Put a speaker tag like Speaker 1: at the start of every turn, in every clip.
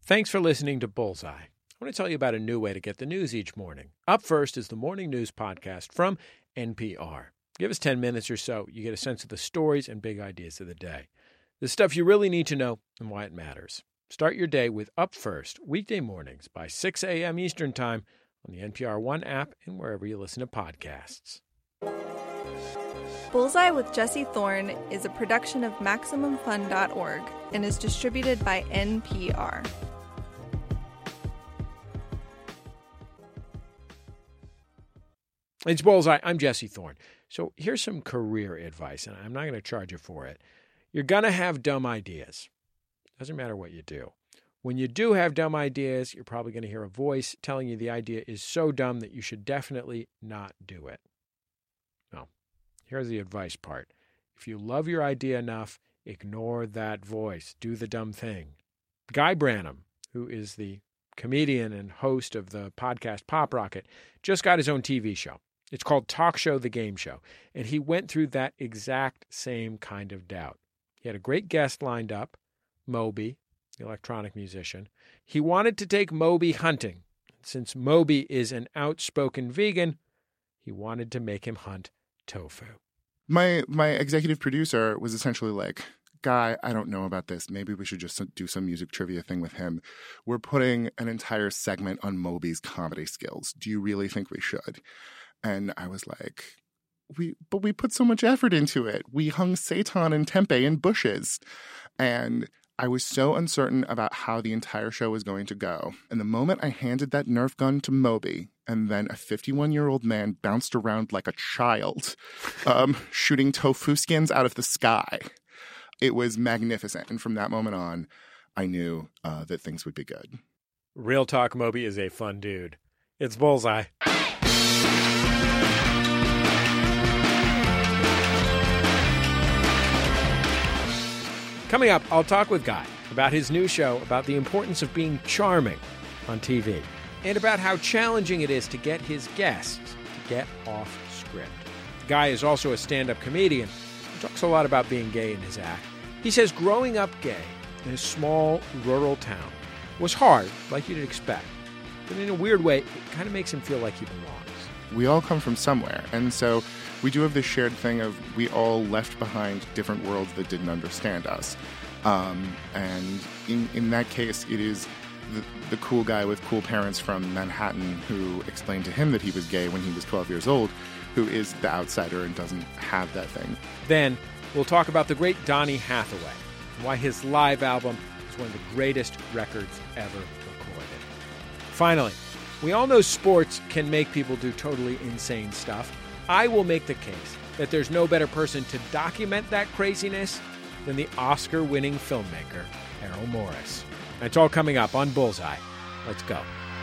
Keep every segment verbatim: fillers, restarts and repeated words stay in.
Speaker 1: Thanks for listening to Bullseye. I want to tell you about a new way to get the news each morning. Up first is the Morning News Podcast from N P R. Give us ten minutes or so, you get a sense of the stories and big ideas of the day. The stuff you really need to know and why it matters. Start your day with Up First, weekday mornings by six a.m. Eastern Time on the N P R One app and wherever you listen to podcasts.
Speaker 2: Bullseye with Jesse Thorne is a production of Maximum Fun dot org and is distributed by N P R.
Speaker 1: It's Bullseye. I'm Jesse Thorne. So here's some career advice, and I'm not going to charge you for it. You're going to have dumb ideas. Doesn't matter what you do. When you do have dumb ideas, you're probably going to hear a voice telling you the idea is so dumb that you should definitely not do it. Now, here's the advice part. If you love your idea enough, ignore that voice. Do the dumb thing. Guy Branum, who is the comedian and host of the podcast Pop Rocket, just got his own T V show. It's called Talk Show the Game Show, and he went through that exact same kind of doubt. He had a great guest lined up, Moby, the electronic musician. He wanted to take Moby hunting. Since Moby is an outspoken vegan, he wanted to make him hunt tofu.
Speaker 3: My my executive producer was essentially like, Guy, I don't know about this. Maybe we should just do some music trivia thing with him. We're putting an entire segment on Moby's comedy skills. Do you really think we should? And I was like, we, but we put so much effort into it. We hung seitan and tempeh in bushes. And I was so uncertain about how the entire show was going to go. And the moment I handed that Nerf gun to Moby, and then a fifty-one-year-old man bounced around like a child, um, shooting tofu skins out of the sky, it was magnificent. And from that moment on, I knew uh, that things would be good.
Speaker 1: Real talk, Moby is a fun dude. It's Bullseye. Coming up, I'll talk with Guy about his new show about the importance of being charming on T V and about how challenging it is to get his guests to get off script. Guy is also a stand-up comedian who talks a lot about being gay in his act. He says growing up gay in a small rural town was hard, like you'd expect. But in a weird way, it kind of makes him feel like he belongs.
Speaker 3: We all come from somewhere, and so we do have this shared thing of we all left behind different worlds that didn't understand us. Um, and in, in that case, it is the, the cool guy with cool parents from Manhattan who explained to him that he was gay when he was twelve years old, who is the outsider and doesn't have that thing.
Speaker 1: Then we'll talk about the great Donny Hathaway and why his live album is one of the greatest records ever recorded. Finally, we all know sports can make people do totally insane stuff. I will make the case that there's no better person to document that craziness than the Oscar-winning filmmaker, Errol Morris. That's all coming up on Bullseye. Let's go.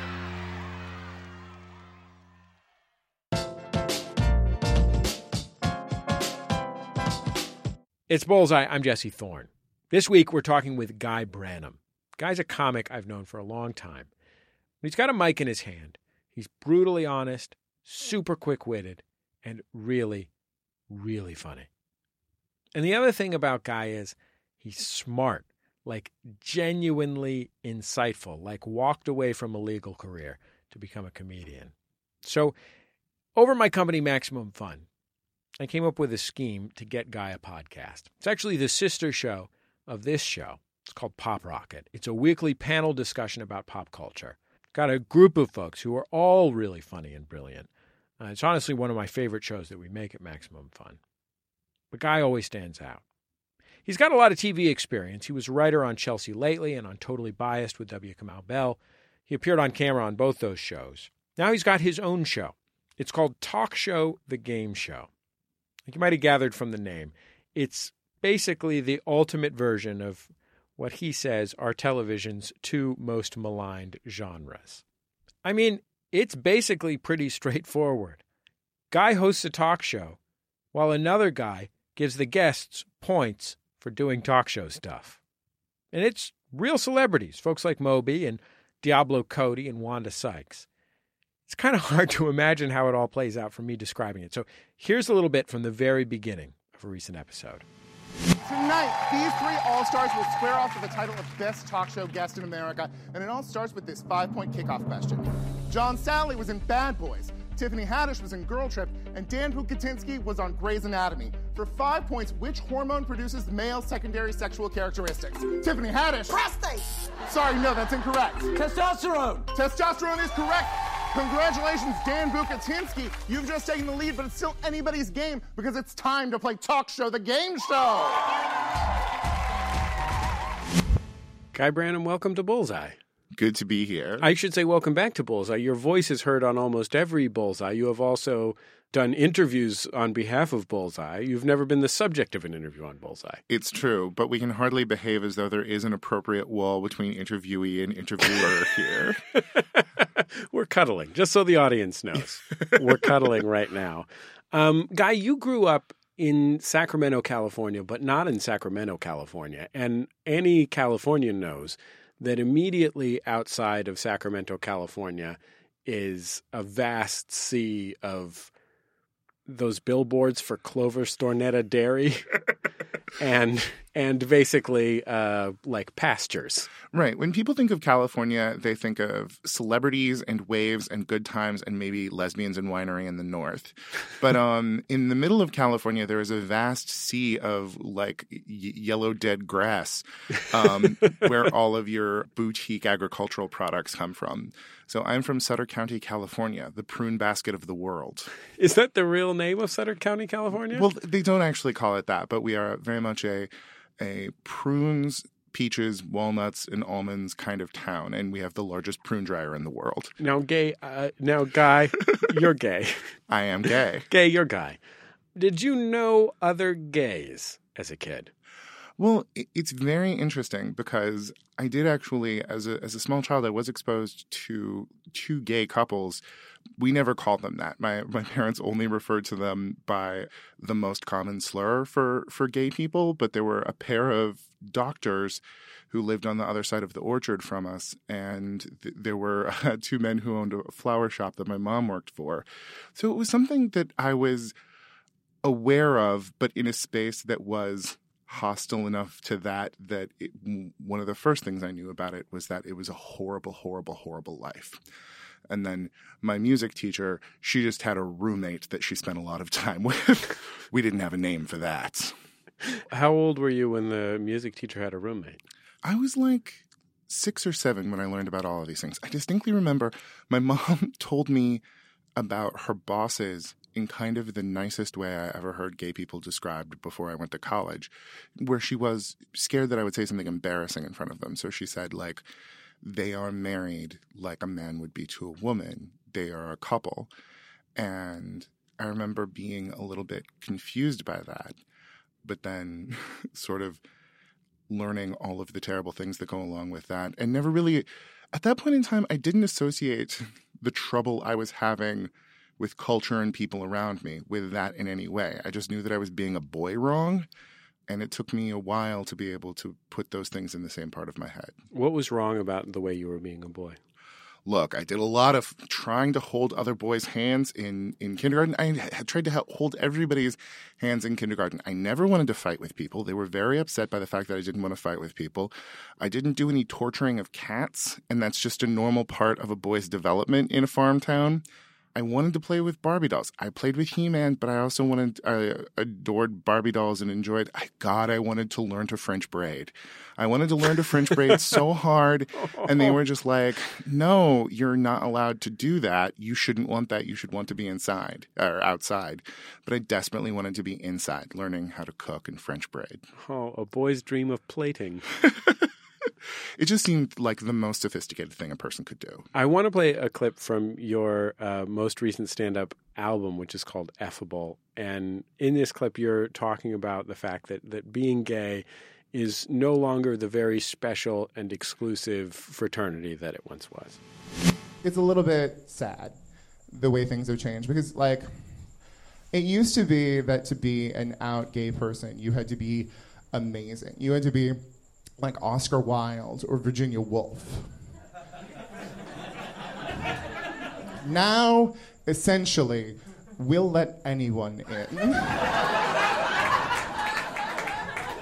Speaker 1: It's Bullseye. I'm Jesse Thorne. This week, we're talking with Guy Branum. Guy's a comic I've known for a long time. He's got a mic in his hand. He's brutally honest, super quick-witted, and really, really funny. And the other thing about Guy is he's smart, like genuinely insightful, like walked away from a legal career to become a comedian. So over my company, Maximum Fun, I came up with a scheme to get Guy a podcast. It's actually the sister show of this show. It's called Pop Rocket. It's a weekly panel discussion about pop culture. Got a group of folks who are all really funny and brilliant. Uh, it's honestly one of my favorite shows that we make at Maximum Fun. But Guy always stands out. He's got a lot of T V experience. He was a writer on Chelsea Lately and on Totally Biased with W. Kamau Bell. He appeared on camera on both those shows. Now he's got his own show. It's called Talk Show the Game Show. Like you might have gathered from the name, it's basically the ultimate version of what he says are television's two most maligned genres. I mean, it's basically pretty straightforward. Guy hosts a talk show, while another guy gives the guests points for doing talk show stuff. And it's real celebrities, folks like Moby and Diablo Cody and Wanda Sykes. It's kind of hard to imagine how it all plays out from me describing it. So here's a little bit from the very beginning of a recent episode.
Speaker 3: Tonight, these three all-stars will square off for the title of Best Talk Show Guest in America, and it all starts with this five-point kickoff question. John Sally was in Bad Boys, Tiffany Haddish was in Girl Trip, and Dan Bucatinsky was on Grey's Anatomy. For five points, which hormone produces male secondary sexual characteristics? Tiffany Haddish.
Speaker 4: Prostate.
Speaker 3: Sorry, no, that's incorrect.
Speaker 4: Testosterone.
Speaker 3: Testosterone is correct. Congratulations, Dan Bucatinsky. You've just taken the lead, but it's still anybody's game because it's time to play Talk Show, the game show.
Speaker 1: Guy Branum, welcome to Bullseye.
Speaker 3: Good to be here.
Speaker 1: I should say welcome back to Bullseye. Your voice is heard on almost every Bullseye. You have also done interviews on behalf of Bullseye. You've never been the subject of an interview on Bullseye.
Speaker 3: It's true, but we can hardly behave as though there is an appropriate wall between interviewee and interviewer here.
Speaker 1: We're cuddling, just so the audience knows. We're cuddling right now. Um, Guy, you grew up in Sacramento, California, but not in Sacramento, California. And any Californian knows that immediately outside of Sacramento, California, is a vast sea of those billboards for Clover Stornetta Dairy and and basically uh, like pastures.
Speaker 3: Right. When people think of California, they think of celebrities and waves and good times and maybe lesbians and winery in the north. But um, in the middle of California, there is a vast sea of like y- yellow dead grass um, where all of your boutique agricultural products come from. So I'm from Sutter County, California, the prune basket of the world.
Speaker 1: Is that the real name of Sutter County, California?
Speaker 3: Well, they don't actually call it that, but we are very much a a prunes, peaches, walnuts, and almonds kind of town, and we have the largest prune dryer in the world.
Speaker 1: Now, gay, uh, now, Guy, you're gay.
Speaker 3: I am gay.
Speaker 1: Gay, you're Guy. Did you know other gays as a kid?
Speaker 3: Well, it's very interesting because I did actually, as a as a small child, I was exposed to two gay couples. We never called them that. My my parents only referred to them by the most common slur for, for gay people, but there were a pair of doctors who lived on the other side of the orchard from us, and th- there were uh, two men who owned a flower shop that my mom worked for. So it was something that I was aware of, but in a space that was hostile enough to that that it, one of the first things I knew about it was that it was a horrible, horrible, horrible life. And then my music teacher, she just had a roommate that she spent a lot of time with. We didn't have a name for that.
Speaker 1: How old were you when the music teacher had a roommate?
Speaker 3: I was like six or seven when I learned about all of these things. I distinctly remember my mom told me about her bosses in kind of the nicest way I ever heard gay people described before I went to college, where she was scared that I would say something embarrassing in front of them. So she said, like, they are married like a man would be to a woman. They are a couple. And I remember being a little bit confused by that, but then sort of learning all of the terrible things that go along with that. And never really, at that point in time, I didn't associate the trouble I was having with culture and people around me with that in any way. I just knew that I was being a boy wrong, and it took me a while to be able to put those things in the same part of my head.
Speaker 1: What was wrong about the way you were being a boy?
Speaker 3: Look, I did a lot of trying to hold other boys' hands in, in kindergarten. I had tried to help hold everybody's hands in kindergarten. I never wanted to fight with people. They were very upset by the fact that I didn't want to fight with people. I didn't do any torturing of cats, and that's just a normal part of a boy's development in a farm town. I wanted to play with Barbie dolls. I played with He-Man, but I also wanted, I adored Barbie dolls and enjoyed, I, God, I wanted to learn to French braid. I wanted to learn to French braid so hard, and they were just like, no, you're not allowed to do that. You shouldn't want that. You should want to be inside, or outside. But I desperately wanted to be inside, learning how to cook and French braid.
Speaker 1: Oh, a boy's dream of plating.
Speaker 3: It just seemed like the most sophisticated thing a person could do.
Speaker 1: I want to play a clip from your uh, most recent stand-up album, which is called Effable. And in this clip, you're talking about the fact that, that being gay is no longer the very special and exclusive fraternity that it once was.
Speaker 5: It's a little bit sad, the way things have changed, because, like, it used to be that to be an out gay person, you had to be amazing. You had to be like Oscar Wilde or Virginia Woolf. Now, essentially, we'll let anyone in.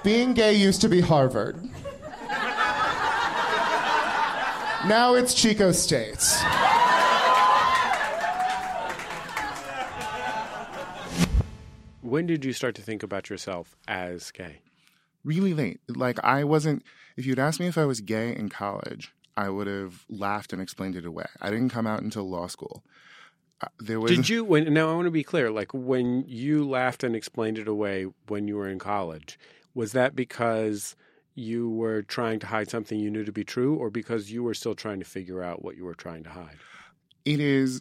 Speaker 5: Being gay used to be Harvard. Now it's Chico State.
Speaker 1: When did you start to think about yourself as gay?
Speaker 3: Really late. Like, I wasn't, if you'd asked me if I was gay in college, I would have laughed and explained it away. I didn't come out until law school. Uh, there was.
Speaker 1: Did you, when, now I want to be clear, like when you laughed and explained it away when you were in college, was that because you were trying to hide something you knew to be true, or because you were still trying to figure out what you were trying to hide?
Speaker 3: It is,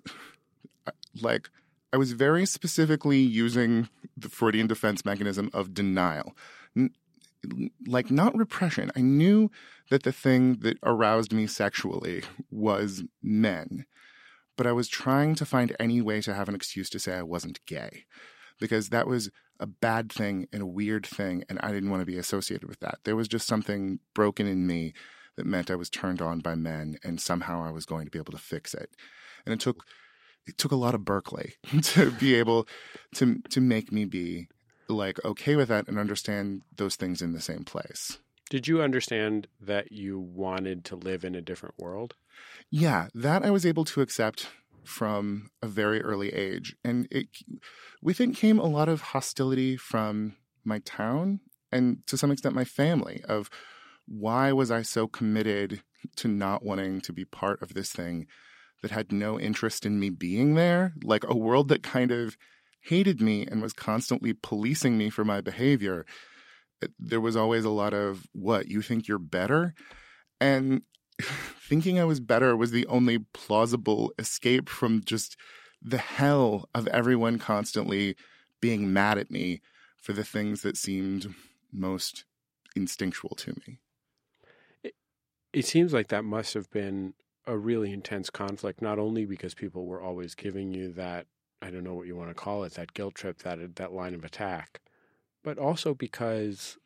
Speaker 3: like, I was very specifically using the Freudian defense mechanism of denial. N- like, not repression. I knew that the thing that aroused me sexually was men. But I was trying to find any way to have an excuse to say I wasn't gay. Because that was a bad thing and a weird thing, and I didn't want to be associated with that. There was just something broken in me that meant I was turned on by men, and somehow I was going to be able to fix it. And it took it took a lot of Berkeley to be able to to make me be like okay with that and understand those things in the same place.
Speaker 1: Did you understand that you wanted to live in a different world?
Speaker 3: Yeah, that I was able to accept from a very early age. And it, with it came a lot of hostility from my town and to some extent my family of why was I so committed to not wanting to be part of this thing that had no interest in me being there, like a world that kind of hated me and was constantly policing me for my behavior. There was always a lot of, what, you think you're better? And thinking I was better was the only plausible escape from just the hell of everyone constantly being mad at me for the things that seemed most instinctual to me.
Speaker 1: It, it seems like that must have been a really intense conflict, not only because people were always giving you that, I don't know what you want to call it, that guilt trip, that that line of attack, but also because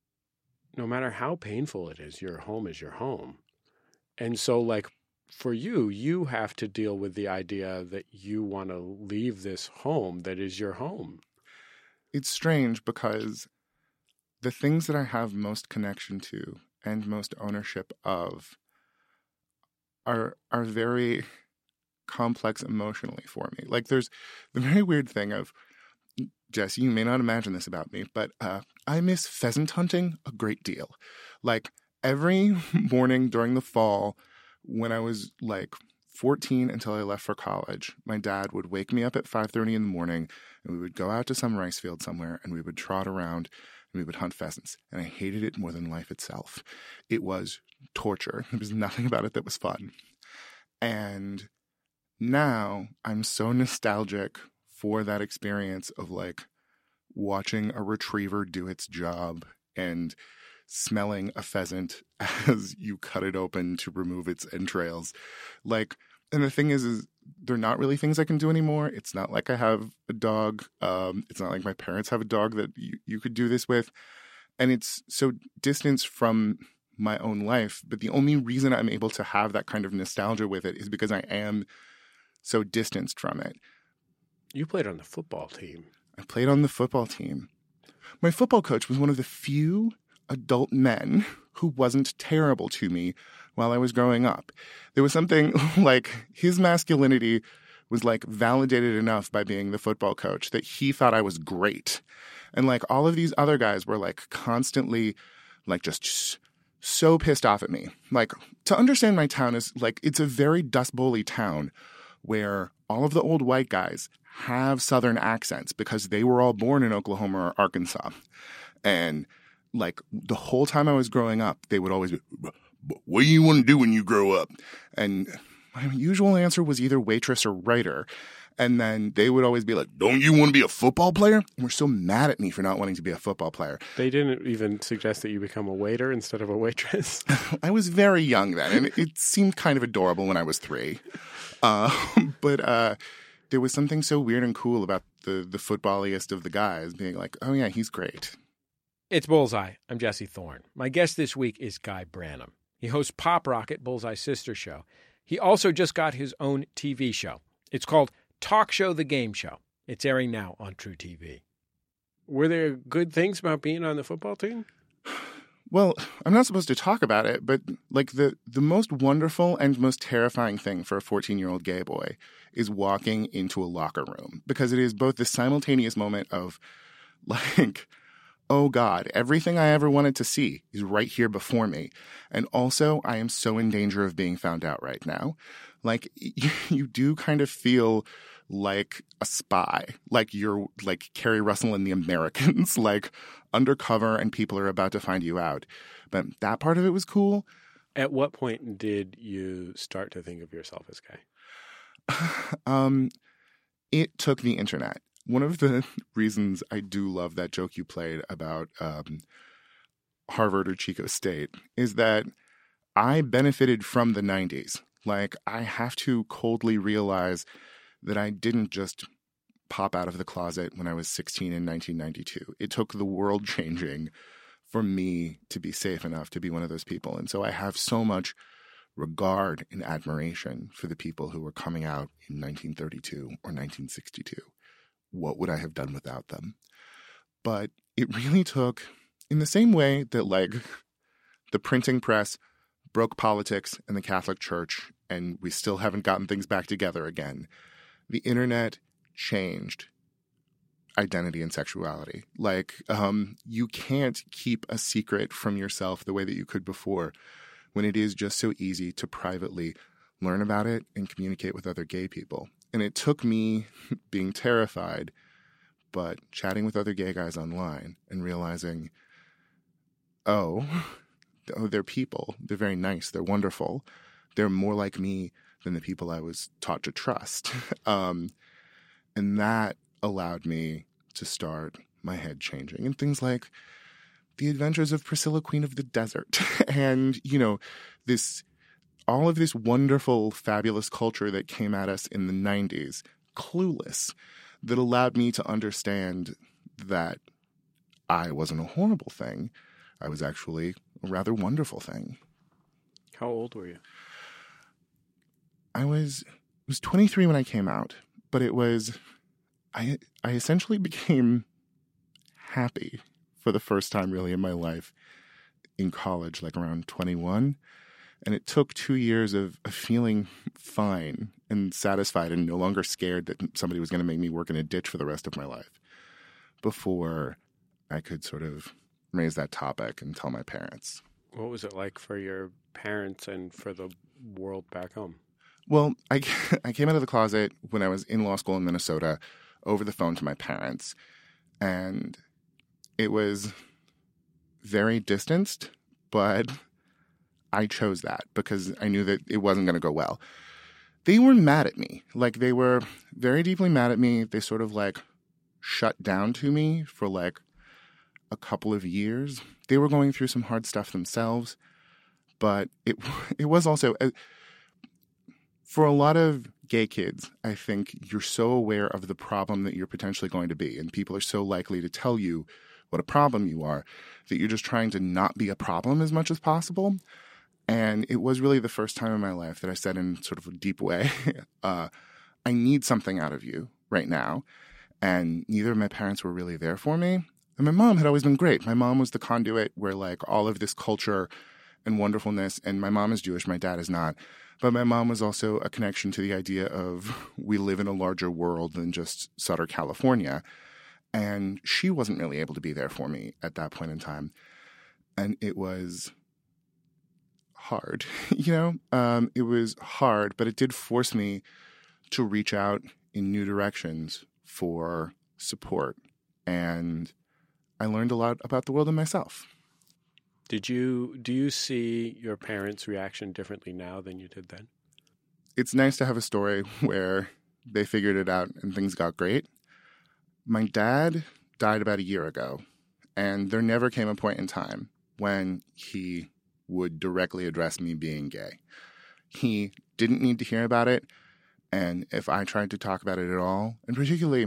Speaker 1: no matter how painful it is, your home is your home. And so, like, for you, you have to deal with the idea that you want to leave this home that is your home.
Speaker 3: It's strange because the things that I have most connection to and most ownership of are are very complex emotionally for me. Like, there's the very weird thing of, Jesse, you may not imagine this about me, but uh, I miss pheasant hunting a great deal. Like, every morning during the fall, when I was like fourteen until I left for college, my dad would wake me up at five thirty in the morning, and we would go out to some rice field somewhere, and we would trot around, and we would hunt pheasants. And I hated it more than life itself. It was torture. There was nothing about it that was fun. And now I'm so nostalgic for that experience of like watching a retriever do its job and smelling a pheasant as you cut it open to remove its entrails. Like, and the thing is, is they're not really things I can do anymore. It's not like I have a dog. Um, it's not like my parents have a dog that you, you could do this with. And it's so distanced from my own life. But the only reason I'm able to have that kind of nostalgia with it is because I am so distanced from it.
Speaker 1: You played on the football team.
Speaker 3: I played on the football team. My football coach was one of the few adult men who wasn't terrible to me while I was growing up. There was something like his masculinity was like validated enough by being the football coach that he thought I was great. And like all of these other guys were like constantly like just so pissed off at me. Like, to understand my town is like, it's a very Dust Bowl-y town where all of the old white guys have Southern accents because they were all born in Oklahoma or Arkansas. And like the whole time I was growing up, they would always be, what do you want to do when you grow up? And my usual answer was either waitress or writer. And then they would always be like, don't you want to be a football player? And we're so mad at me for not wanting to be a football player.
Speaker 1: They didn't even suggest that you become a waiter instead of a waitress.
Speaker 3: I was very young then, and it seemed kind of adorable when I was three. Uh, but uh, there was something so weird and cool about the, the footballiest of the guys being like, oh, yeah, he's great.
Speaker 1: It's Bullseye. I'm Jesse Thorne. My guest this week is Guy Branum. He hosts Pop Rocket, Bullseye's sister show. He also just got his own T V show. It's called Talk Show the Game Show. It's airing now on True T V. Were there good things about being on the football team?
Speaker 3: Well, I'm not supposed to talk about it, but like the, the most wonderful and most terrifying thing for a fourteen-year-old gay boy is walking into a locker room, because it is both the simultaneous moment of like, oh God, everything I ever wanted to see is right here before me. And also, I am so in danger of being found out right now. Like, you, you do kind of feel like a spy, like you're like Kerry Russell in The Americans, like undercover and people are about to find you out. But that part of it was cool.
Speaker 1: At what point did you start to think of yourself as gay?
Speaker 3: um, it took the internet. One of the reasons I do love that joke you played about um, Harvard or Chico State is that I benefited from the nineties. Like, I have to coldly realize that I didn't just pop out of the closet when I was sixteen in nineteen ninety-two. It took the world changing for me to be safe enough to be one of those people. And so I have so much regard and admiration for the people who were coming out in nineteen thirty-two or nineteen sixty-two. What would I have done without them? But it really took, in the same way that, like, the printing press broke politics and the Catholic Church, and we still haven't gotten things back together again, the internet changed identity and sexuality. Like, um, you can't keep a secret from yourself the way that you could before, when it is just so easy to privately learn about it and communicate with other gay people. And it took me being terrified, but chatting with other gay guys online and realizing, oh, oh, they're people. They're very nice. They're wonderful. They're more like me than the people I was taught to trust. um, and that allowed me to start my head changing. And things like The Adventures of Priscilla, Queen of the Desert. and, you know, this... all of this wonderful, fabulous culture that came at us in the nineties, clueless, that allowed me to understand that I wasn't a horrible thing. I was actually a rather wonderful thing.
Speaker 1: How old were you?
Speaker 3: I was was twenty-three when I came out, but it was I I essentially became happy for the first time really in my life in college, like around twenty-one. And it took two years of, of feeling fine and satisfied and no longer scared that somebody was going to make me work in a ditch for the rest of my life before I could sort of raise that topic and tell my parents.
Speaker 1: What was it like for your parents and for the world back home?
Speaker 3: Well, I, I came out of the closet when I was in law school in Minnesota over the phone to my parents. And it was very distanced, but I chose that because I knew that it wasn't going to go well. They were mad at me. Like, they were very deeply mad at me. They sort of, like, shut down to me for, like, a couple of years. They were going through some hard stuff themselves. But it it was also, uh, for a lot of gay kids, I think you're so aware of the problem that you're potentially going to be. And people are so likely to tell you what a problem you are that you're just trying to not be a problem as much as possible. And it was really the first time in my life that I said in sort of a deep way, uh, I need something out of you right now. And neither of my parents were really there for me. And my mom had always been great. My mom was the conduit where, like, all of this culture and wonderfulness, and my mom is Jewish, my dad is not. But my mom was also a connection to the idea of we live in a larger world than just Sutter, California. And she wasn't really able to be there for me at that point in time. And it was hard, you know, um, it was hard, but it did force me to reach out in new directions for support. And I learned a lot about the world and myself.
Speaker 1: Did you, do you see your parents' reaction differently now than you did then?
Speaker 3: It's nice to have a story where they figured it out and things got great. My dad died about a year ago, and there never came a point in time when he would directly address me being gay. He didn't need to hear about it, and if I tried to talk about it at all, and particularly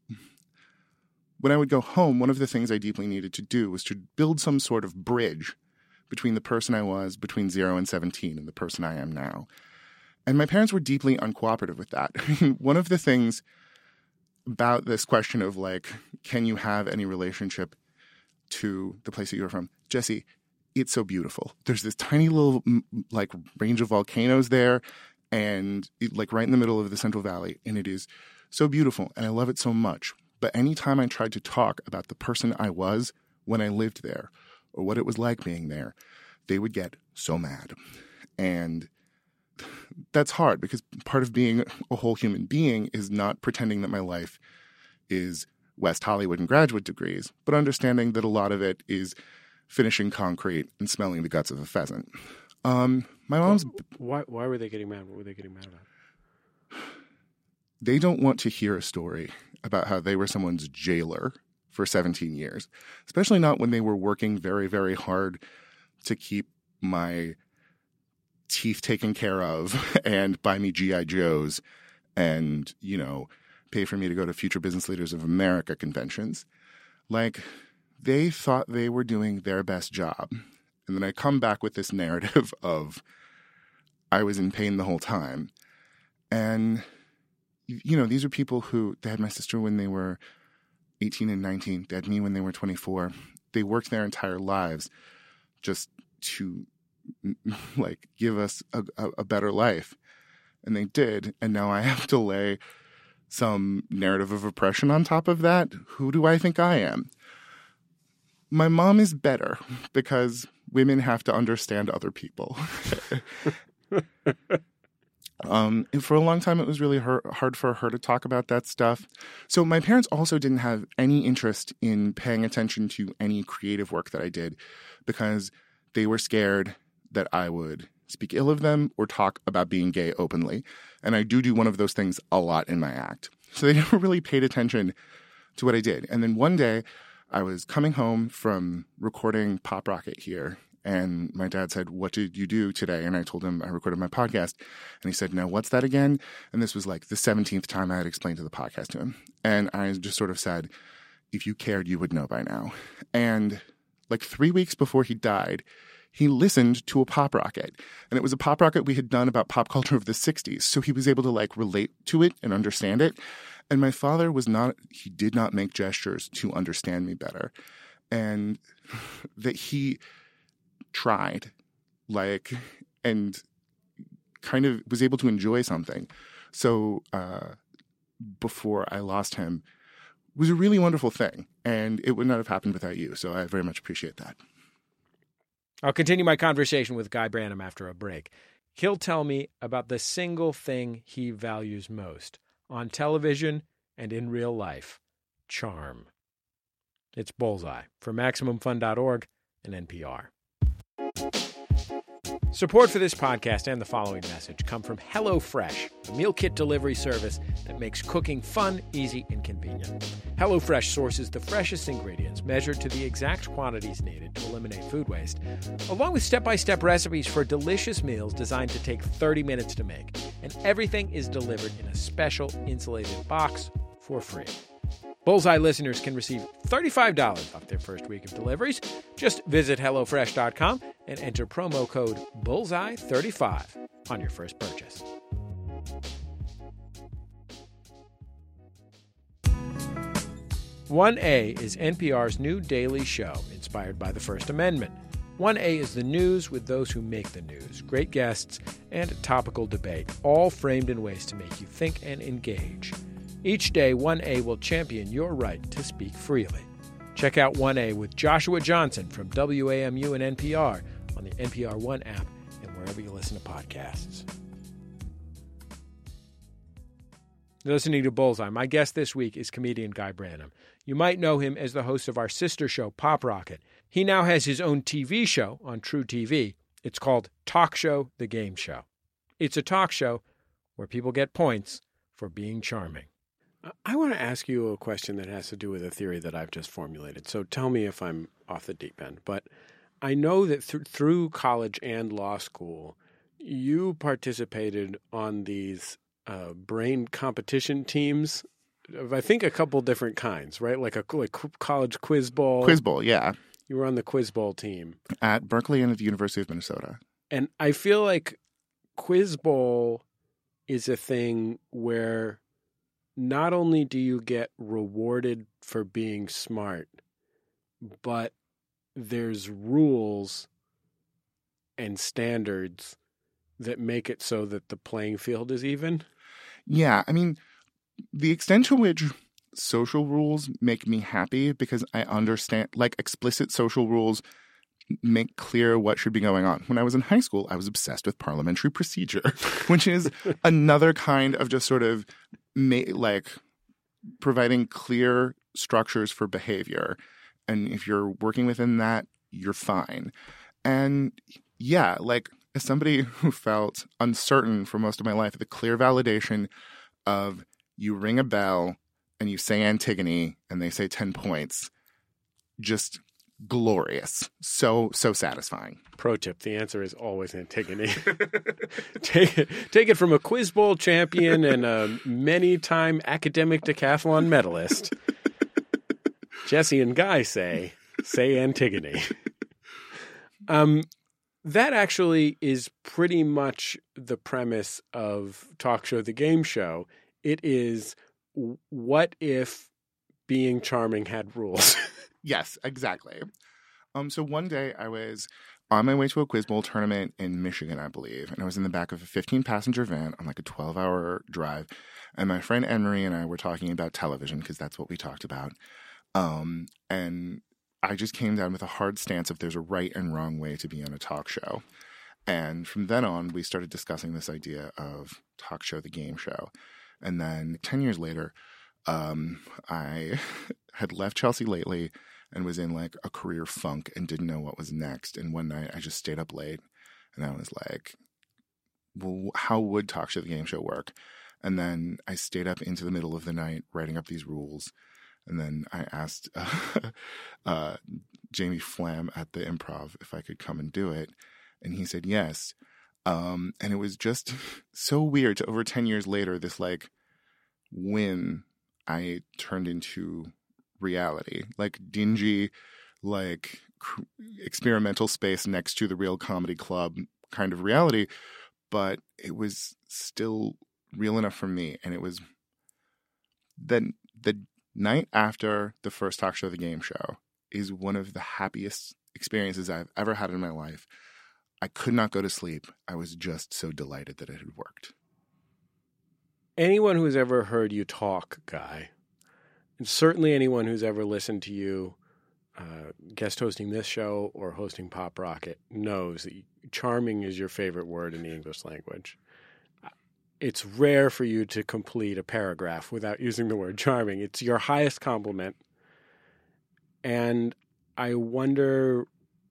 Speaker 3: when I would go home, one of the things I deeply needed to do was to build some sort of bridge between the person I was between zero and seventeen and the person I am now. And my parents were deeply uncooperative with that. I mean, one of the things about this question of, like, can you have any relationship to the place that you're from? Jesse, it's so beautiful. There's this tiny little like range of volcanoes there, and it, like right in the middle of the Central Valley, and it is so beautiful, and I love it so much. But anytime I tried to talk about the person I was when I lived there, or what it was like being there, they would get so mad. And that's hard, because part of being a whole human being is not pretending that my life is West Hollywood and graduate degrees, but understanding that a lot of it is finishing concrete and smelling the guts of a pheasant. Um, my mom's...
Speaker 1: Why, why were they getting mad? What were they getting mad about?
Speaker 3: They don't want to hear a story about how they were someone's jailer for seventeen years, especially not when they were working very, very hard to keep my teeth taken care of and buy me G I Joes and, you know, pay for me to go to Future Business Leaders of America conventions. Like, they thought they were doing their best job. And then I come back with this narrative of I was in pain the whole time. And, you know, these are people who, they had my sister when they were eighteen and nineteen. They had me when they were twenty-four. They worked their entire lives just to, like, give us a, a, a better life. And they did. And now I have to lay some narrative of oppression on top of that. Who do I think I am? My mom is better because women have to understand other people. um, and for a long time, it was really her, hard for her to talk about that stuff. So my parents also didn't have any interest in paying attention to any creative work that I did because they were scared that I would speak ill of them or talk about being gay openly. And I do do one of those things a lot in my act. So they never really paid attention to what I did. And then one day I was coming home from recording Pop Rocket here, and my dad said, "What did you do today?" And I told him I recorded my podcast. And he said, "Now, what's that again?" And this was like the seventeenth time I had explained to the podcast to him. And I just sort of said, "If you cared, you would know by now." And like three weeks before he died, he listened to a Pop Rocket. And it was a Pop Rocket we had done about pop culture of the sixties. So he was able to like relate to it and understand it. And my father was not, he did not make gestures to understand me better. And that he tried, like, and kind of was able to enjoy something. So uh, before I lost him was a really wonderful thing. And it would not have happened without you. So I very much appreciate that.
Speaker 1: I'll continue my conversation with Guy Branum after a break. He'll tell me about the single thing he values most on television and in real life: charm. It's Bullseye for Maximum Fun dot org and N P R. Support for this podcast and the following message come from HelloFresh, a meal kit delivery service that makes cooking fun, easy, and convenient. HelloFresh sources the freshest ingredients measured to the exact quantities needed to eliminate food waste, along with step-by-step recipes for delicious meals designed to take thirty minutes to make. And everything is delivered in a special insulated box for free. Bullseye listeners can receive thirty-five dollars off their first week of deliveries. Just visit hello fresh dot com and enter promo code bullseye thirty-five on your first purchase. one A is N P R's new daily show inspired by the First Amendment. one A is the news with those who make the news, great guests, and topical debate, all framed in ways to make you think and engage. Each day, one A will champion your right to speak freely. Check out one A with Joshua Johnson from W A M U and N P R on the N P R One app and wherever you listen to podcasts. You're listening to Bullseye. My guest this week is comedian Guy Branum. You might know him as the host of our sister show, Pop Rocket. He now has his own T V show on True T V. It's called Talk Show, the Game Show. It's a talk show where people get points for being charming.
Speaker 4: I want to ask you a question that has to do with a theory that I've just formulated. So tell me if I'm off the deep end. But I know that th- through college and law school, you participated on these uh, brain competition teams of, I think, a couple different kinds, right? Like a like college quiz bowl.
Speaker 3: Quiz bowl, yeah.
Speaker 4: You were on the quiz bowl team.
Speaker 3: At Berkeley and at the University of Minnesota.
Speaker 4: And I feel like quiz bowl is a thing where not only do you get rewarded for being smart, but there's rules and standards that make it so that the playing field is even?
Speaker 3: Yeah, I mean, the extent to which social rules make me happy, because I understand, like, explicit social rules make clear what should be going on. When I was in high school, I was obsessed with parliamentary procedure, which is another kind of just sort of ma- like providing clear structures for behavior. And if you're working within that, you're fine. And yeah, like as somebody who felt uncertain for most of my life, the clear validation of you ring a bell and you say Antigone and they say ten points, just glorious. So, so satisfying.
Speaker 4: Pro tip, the answer is always Antigone. take, it, take it from a Quiz Bowl champion and a many-time academic decathlon medalist. Jesse and Guy say, say Antigone. Um, that actually is pretty much the premise of Talk Show the Game Show. It is, what if being charming had rules?
Speaker 3: Yes, exactly. Um, so one day I was on my way to a Quiz Bowl tournament in Michigan, I believe, and I was in the back of a fifteen-passenger van on like a twelve-hour drive, and my friend Anne-Marie and I were talking about television because that's what we talked about. Um, and I just came down with a hard stance of there's a right and wrong way to be on a talk show. And from then on, we started discussing this idea of Talk Show the Game Show. And then ten years later, um, I had left Chelsea lately and was in like a career funk and didn't know what was next. And one night I just stayed up late and I was like, well, how would Talk Show the Game Show work? And then I stayed up into the middle of the night writing up these rules. And then I asked uh, uh, Jamie Flam at the Improv if I could come and do it. And he said yes. Um, and it was just so weird to over ten years later, this like whim I turned into reality, like dingy, like cr- experimental space next to the Real Comedy Club kind of reality. But it was still real enough for me. And it was then the night after the first Talk Show the Game Show is one of the happiest experiences I've ever had in my life. I could not go to sleep. I was just so delighted that it had worked.
Speaker 4: Anyone who's ever heard you talk, Guy, and certainly anyone who's ever listened to you uh, guest hosting this show or hosting Pop Rocket, knows that charming is your favorite word in the English language. It's rare for you to complete a paragraph without using the word charming. It's your highest compliment. And I wonder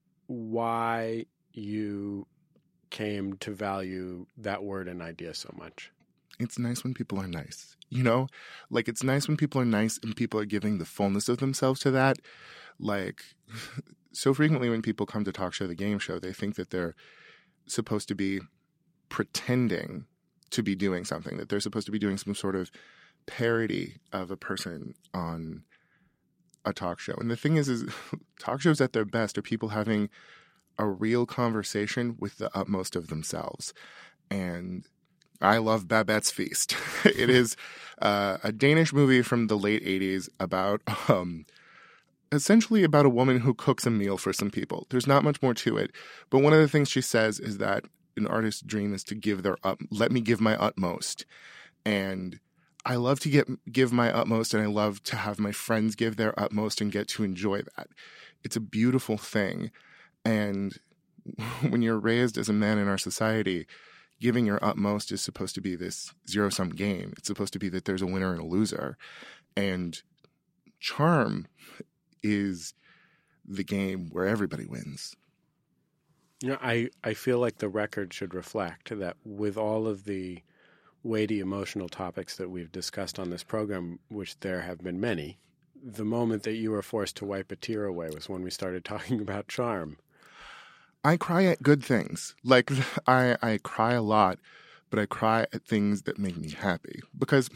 Speaker 4: why you came to value that word and idea so much.
Speaker 3: It's nice when people are nice. You know, like it's nice when people are nice and people are giving the fullness of themselves to that. Like so frequently when people come to Talk Show the Game Show, they think that they're supposed to be pretending to be doing something, that they're supposed to be doing some sort of parody of a person on a talk show. And the thing is, is talk shows at their best are people having a real conversation with the utmost of themselves. And I love Babette's Feast. It is uh, a Danish movie from the late eighties about um, essentially about a woman who cooks a meal for some people. There's not much more to it. But one of the things she says is that an artist's dream is to give their up, let me give my utmost. And I love to get give my utmost, and I love to have my friends give their utmost and get to enjoy that. It's a beautiful thing. And when you're raised as a man in our society, giving your utmost is supposed to be this zero-sum game. It's supposed to be that there's a winner and a loser. And charm is the game where everybody wins.
Speaker 4: You know, I, I feel like the record should reflect that with all of the weighty emotional topics that we've discussed on this program, which there have been many, the moment that you were forced to wipe a tear away was when we started talking about charm.
Speaker 3: I cry at good things. Like, I, I cry a lot, but I cry at things that make me happy. Because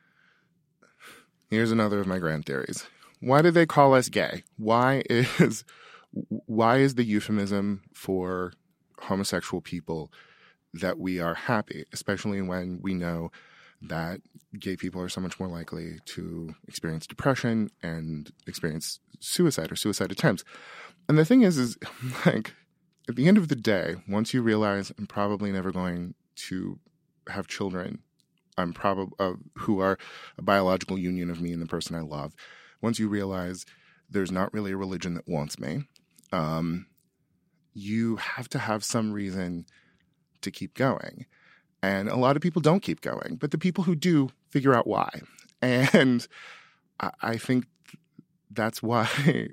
Speaker 3: here's another of my grand theories. Why do they call us gay? Why is why is the euphemism for homosexual people that we are happy, especially when we know that gay people are so much more likely to experience depression and experience suicide or suicide attempts? And the thing is, is like, at the end of the day, once you realize I'm probably never going to have children, I'm probably uh, who are a biological union of me and the person I love. Once you realize there's not really a religion that wants me, um, you have to have some reason to keep going. And a lot of people don't keep going, but the people who do figure out why. And I, I think that's why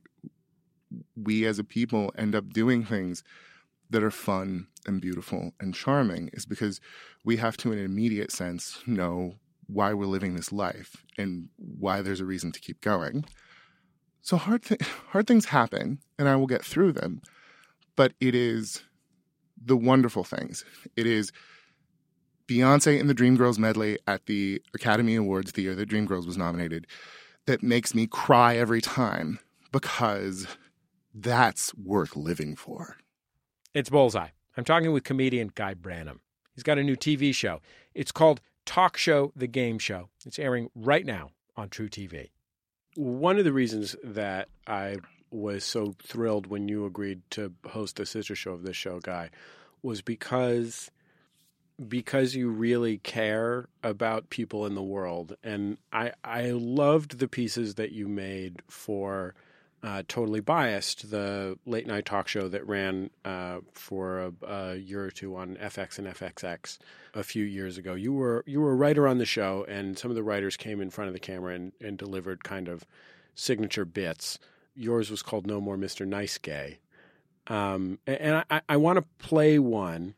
Speaker 3: we as a people end up doing things that are fun and beautiful and charming, is because we have to, in an immediate sense, know why we're living this life and why there's a reason to keep going. So hard, th- hard things happen, and I will get through them. But it is the wonderful things. It is Beyonce in the Dreamgirls medley at the Academy Awards the year that Dreamgirls was nominated that makes me cry every time, because that's worth living for.
Speaker 1: It's Bullseye. I'm talking with comedian Guy Branum. He's got a new T V show. It's called Talk Show the Game Show. It's airing right now on True T V.
Speaker 4: One of the reasons that I was so thrilled when you agreed to host the sister show of this show, Guy, was because because you really care about people in the world. And I, I loved the pieces that you made for uh, Totally Biased, the late night talk show that ran uh, for a, a year or two on F X and F X X a few years ago. You were you were a writer on the show, and some of the writers came in front of the camera and, and delivered kind of signature bits. Yours was called No More Mister Nice Guy. Um, and I, I want to play one.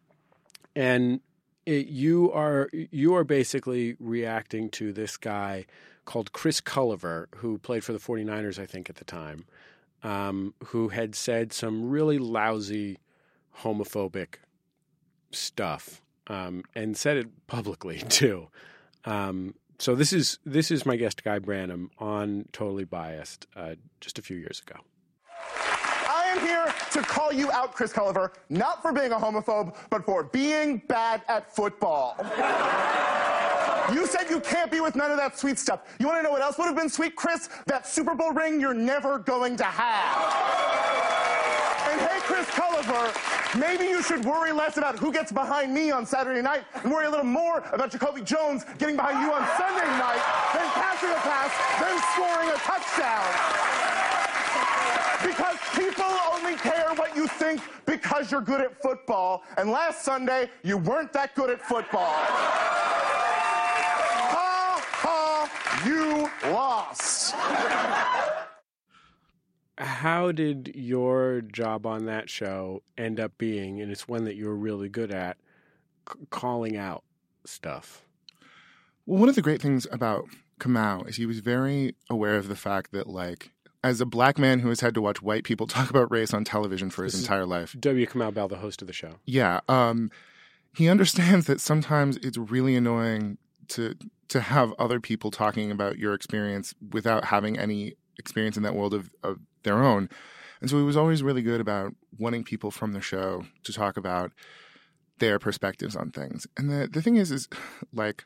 Speaker 4: And it, you are you are basically reacting to this guy called Chris Culliver, who played for the forty-niners, I think, at the time, um, who had said some really lousy homophobic stuff, um, and said it publicly too. Um, so this is this is my guest, Guy Branum, on Totally Biased uh, just a few years ago.
Speaker 6: I am here to call you out, Chris Culliver, not for being a homophobe, but for being bad at football. You said you can't be with none of that sweet stuff. You want to know what else would have been sweet, Chris? That Super Bowl ring you're never going to have. And hey, Chris Culliver, maybe you should worry less about who gets behind me on Saturday night and worry a little more about Jacoby Jones getting behind you on Sunday night than passing a pass, then scoring a touchdown. Because people only care what you think because you're good at football. And last Sunday, you weren't that good at football. Ha, ha, you lost.
Speaker 4: How did your job on that show end up being, and it's one that you were really good at, c- calling out stuff?
Speaker 3: Well, one of the great things about Kamau is he was very aware of the fact that, like, as a black man who has had to watch white people talk about race on television for his
Speaker 4: This
Speaker 3: entire life.
Speaker 4: W. Kamau Bell, the host of the show.
Speaker 3: Yeah. Um, he understands that sometimes it's really annoying to to have other people talking about your experience without having any experience in that world of, of their own. And so he was always really good about wanting people from the show to talk about their perspectives on things. And the, the thing is, is like,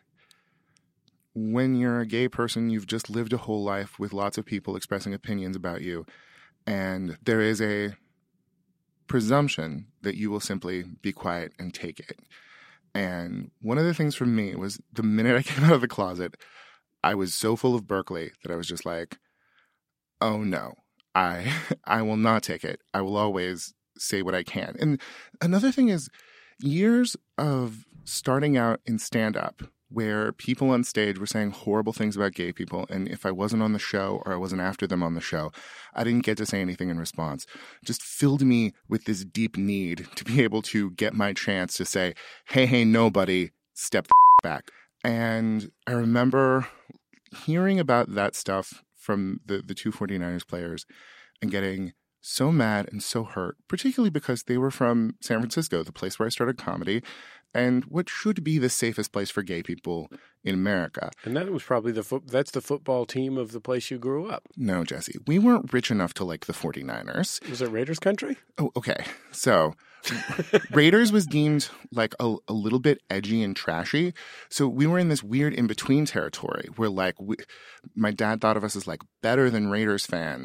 Speaker 3: when you're a gay person, you've just lived a whole life with lots of people expressing opinions about you. And there is a presumption that you will simply be quiet and take it. And one of the things for me was the minute I came out of the closet, I was so full of Berkeley that I was just like, oh no, I I will not take it. I will always say what I can. And another thing is years of starting out in stand-up where people on stage were saying horrible things about gay people, and if I wasn't on the show or I wasn't after them on the show, I didn't get to say anything in response, just filled me with this deep need to be able to get my chance to say, hey, hey, nobody, step the back. And I remember hearing about that stuff from the, the two forty-niners players and getting so mad and so hurt, particularly because they were from San Francisco, the place where I started comedy, and what should be the safest place for gay people in America.
Speaker 4: And that was probably the fo- that's the football team of the place you grew up.
Speaker 3: No, Jesse, we weren't rich enough to like the forty-niners.
Speaker 4: Was it Raiders country?
Speaker 3: Oh, okay. So Raiders was deemed like a, a little bit edgy and trashy. So we were in this weird in-between territory where like we, my dad thought of us as like better than Raiders fans,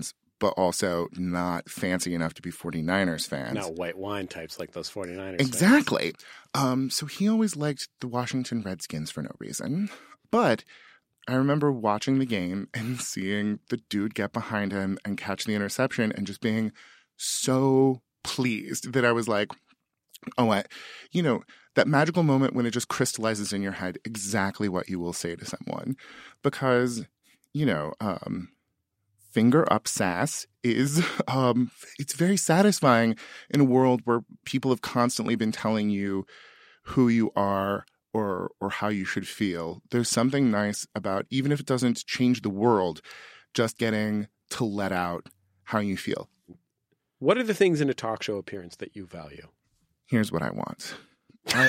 Speaker 3: but also not fancy enough to be 49ers fans.
Speaker 4: Not white wine types like those 49ers
Speaker 3: Exactly. Um, so he always liked the Washington Redskins for no reason. But I remember watching the game and seeing the dude get behind him and catch the interception and just being so pleased that I was like, oh, I, you know, that magical moment when it just crystallizes in your head exactly what you will say to someone. Because, you know, um, finger up sass is, um, it's very satisfying in a world where people have constantly been telling you who you are or or how you should feel. There's something nice about, even if it doesn't change the world, just getting to let out how you feel.
Speaker 4: What are the things in a talk show appearance that you value?
Speaker 3: Here's what I want. I,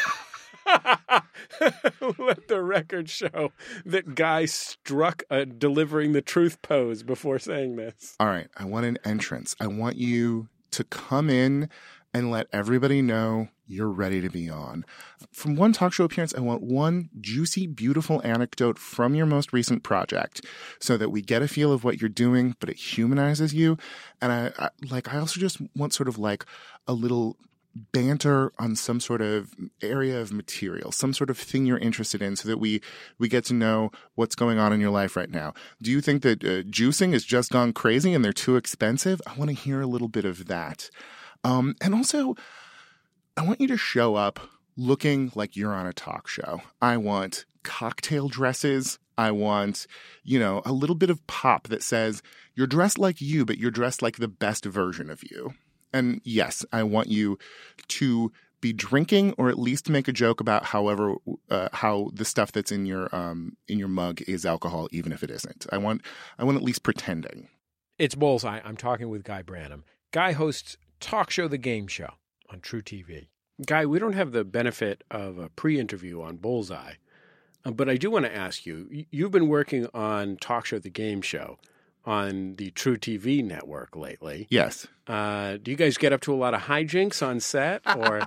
Speaker 4: Let the record show that Guy struck a delivering the truth pose before saying this.
Speaker 3: all right, I want an entrance. I want you to come in and let everybody know you're ready to be on. From one talk show appearance, I want one juicy, beautiful anecdote from your most recent project so that we get a feel of what you're doing, but it humanizes you. And I, I like, I also just want sort of like a little banter on some sort of area of material, some sort of thing you're interested in so that we, we get to know what's going on in your life right now. Do you think that uh, juicing has just gone crazy and they're too expensive? I want to hear a little bit of that. Um, and also, I want you to show up looking like you're on a talk show. I want cocktail dresses. I want, you know, a little bit of pop that says you're dressed like you, but you're dressed like the best version of you. And yes, I want you to be drinking or at least make a joke about however uh, how the stuff that's in your um, in your mug is alcohol, even if it isn't. I want I want at least pretending.
Speaker 1: It's Bullseye. I'm talking with Guy Branum. Guy hosts Talk Show the Game Show on True T V.
Speaker 4: Guy, we don't have the benefit of a pre-interview on Bullseye, uh, but I do want to ask you, you've been working on Talk Show the Game Show on the True T V network lately.
Speaker 3: Yes.
Speaker 4: Uh, do you guys get up to a lot of hijinks on set, or?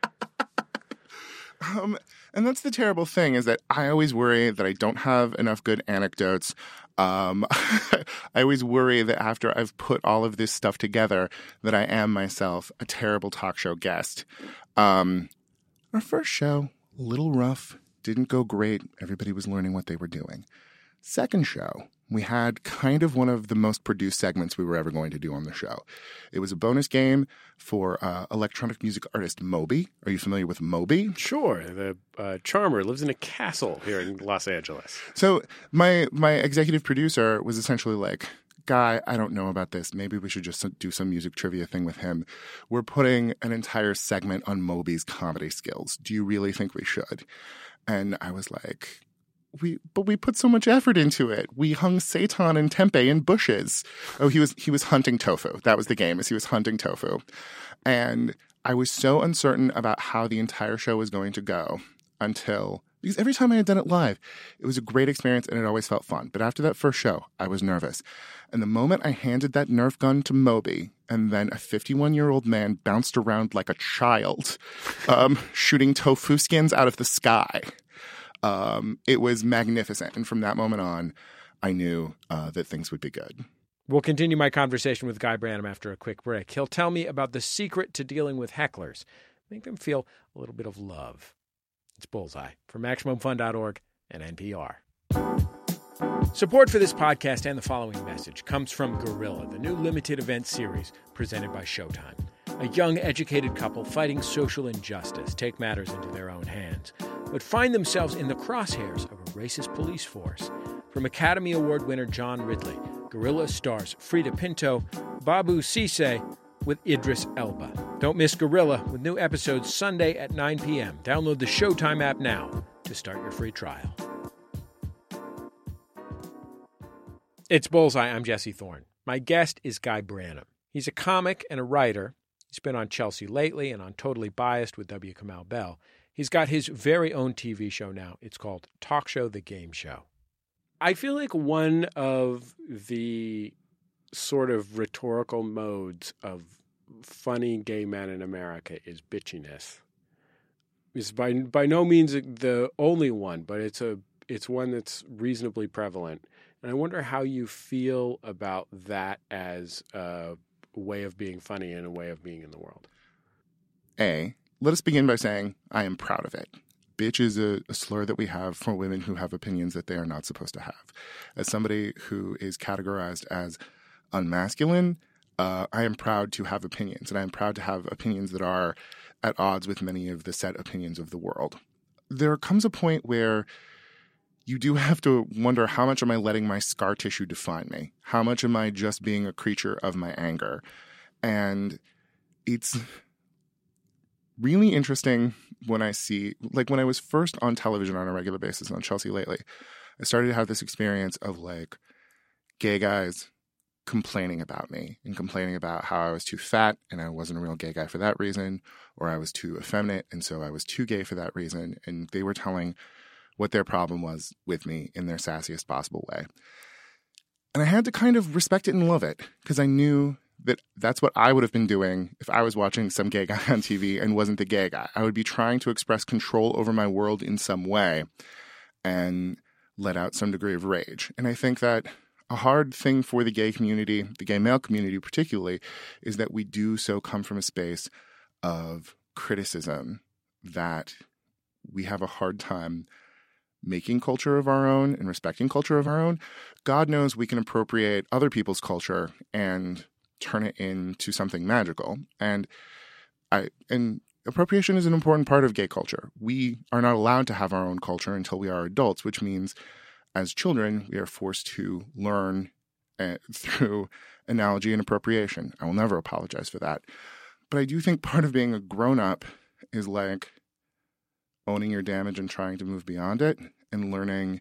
Speaker 3: um, and that's the terrible thing is that I always worry that I don't have enough good anecdotes. Um, I always worry that after I've put all of this stuff together, that I am myself a terrible talk show guest. Um, our first show, a little rough, didn't go great. Everybody was learning what they were doing. Second show, we had kind of one of the most produced segments we were ever going to do on the show. It was a bonus game for uh, electronic music artist Moby. Are you familiar with Moby?
Speaker 4: Sure. The uh, charmer lives in a castle here in Los Angeles.
Speaker 3: So my my executive producer was essentially like, Guy, I don't know about this. Maybe we should just do some music trivia thing with him. We're putting an entire segment on Moby's comedy skills. Do you really think we should? And I was like... We, but we put so much effort into it. We hung seitan and tempeh in bushes. Oh, he was he was hunting tofu. That was the game, is he was hunting tofu. And I was so uncertain about how the entire show was going to go until, because every time I had done it live, it was a great experience and it always felt fun. But after that first show, I was nervous. And the moment I handed that Nerf gun to Moby, and then a fifty-one-year-old man bounced around like a child, um, shooting tofu skins out of the sky. Um, it was magnificent. And from that moment on, I knew uh, that things would be good.
Speaker 1: We'll continue my conversation with Guy Branum after a quick break. He'll tell me about the secret to dealing with hecklers. Make them feel a little bit of love. It's Bullseye from Maximum Fun dot org and N P R. Support for this podcast and the following message comes from Gorilla, the new limited event series presented by Showtime. A young, educated couple fighting social injustice take matters into their own hands, but find themselves in the crosshairs of a racist police force. From Academy Award winner John Ridley, Gorilla stars Frida Pinto, Babu Cisse with Idris Elba. Don't miss Gorilla with new episodes Sunday at nine p.m. Download the Showtime app now to start your free trial. It's Bullseye. I'm Jesse Thorne. My guest is Guy Branum. He's a comic and a writer. He's been on Chelsea Lately and on Totally Biased with W. Kamau Bell. He's got his very own T V show now. It's called Talk Show the Game Show. I feel like one of the sort of rhetorical modes of funny gay men in America is bitchiness. It's by by no means the only one, but it's a it's one that's reasonably prevalent.
Speaker 4: And I wonder how you feel about that as a way of being funny and a way of being in the world.
Speaker 3: A, let us begin by saying I am proud of it. Bitch is a, a slur that we have for women who have opinions that they are not supposed to have. As somebody who is categorized as unmasculine, uh, I am proud to have opinions, and I am proud to have opinions that are at odds with many of the set opinions of the world. There comes a point where you do have to wonder, how much am I letting my scar tissue define me? How much am I just being a creature of my anger? And it's really interesting when I see, like when I was first on television on a regular basis on Chelsea Lately, I started to have this experience of like gay guys complaining about me and complaining about how I was too fat and I wasn't a real gay guy for that reason, or I was too effeminate and so I was too gay for that reason. And they were telling what their problem was with me in their sassiest possible way. And I had to kind of respect it and love it, because I knew that that's what I would have been doing if I was watching some gay guy on T V and wasn't the gay guy. I would be trying to express control over my world in some way and let out some degree of rage. And I think that a hard thing for the gay community, the gay male community particularly, is that we do so come from a space of criticism that we have a hard time making culture of our own and respecting culture of our own. God knows we can appropriate other people's culture and turn it into something magical. And I and appropriation is an important part of gay culture. We are not allowed to have our own culture until we are adults, which means as children, we are forced to learn uh, through analogy and appropriation. I will never apologize for that. But I do think part of being a grown-up is like owning your damage and trying to move beyond it and learning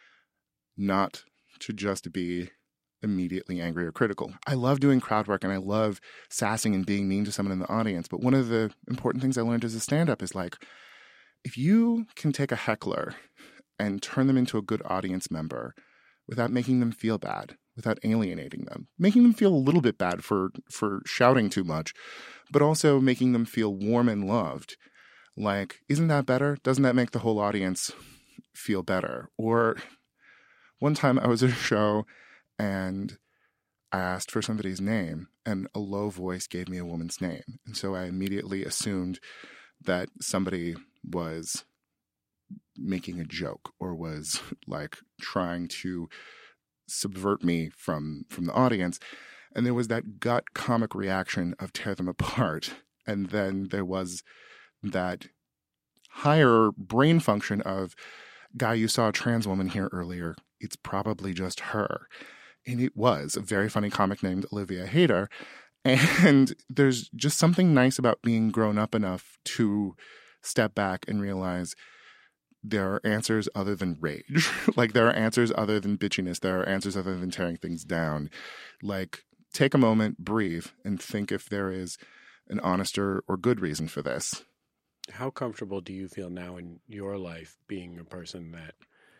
Speaker 3: not to just be immediately angry or critical. I love doing crowd work and I love sassing and being mean to someone in the audience. But one of the important things I learned as a stand-up is like, if you can take a heckler and turn them into a good audience member without making them feel bad, without alienating them, making them feel a little bit bad for, for shouting too much, but also making them feel warm and loved, like, isn't that better? Doesn't that make the whole audience feel better? Or one time I was at a show and I asked for somebody's name and a low voice gave me a woman's name. And so I immediately assumed that somebody was making a joke or was like trying to subvert me from, from the audience. And there was that gut comic reaction of tear them apart. And then there was that higher brain function of, guy, you saw a trans woman here earlier. It's probably just her. And it was a very funny comic named Olivia Hayter. And there's just something nice about being grown up enough to step back and realize there are answers other than rage. Like, there are answers other than bitchiness. There are answers other than tearing things down. Like, take a moment, breathe, and think if there is an honest or, or good reason for this.
Speaker 4: How comfortable do you feel now in your life being a person that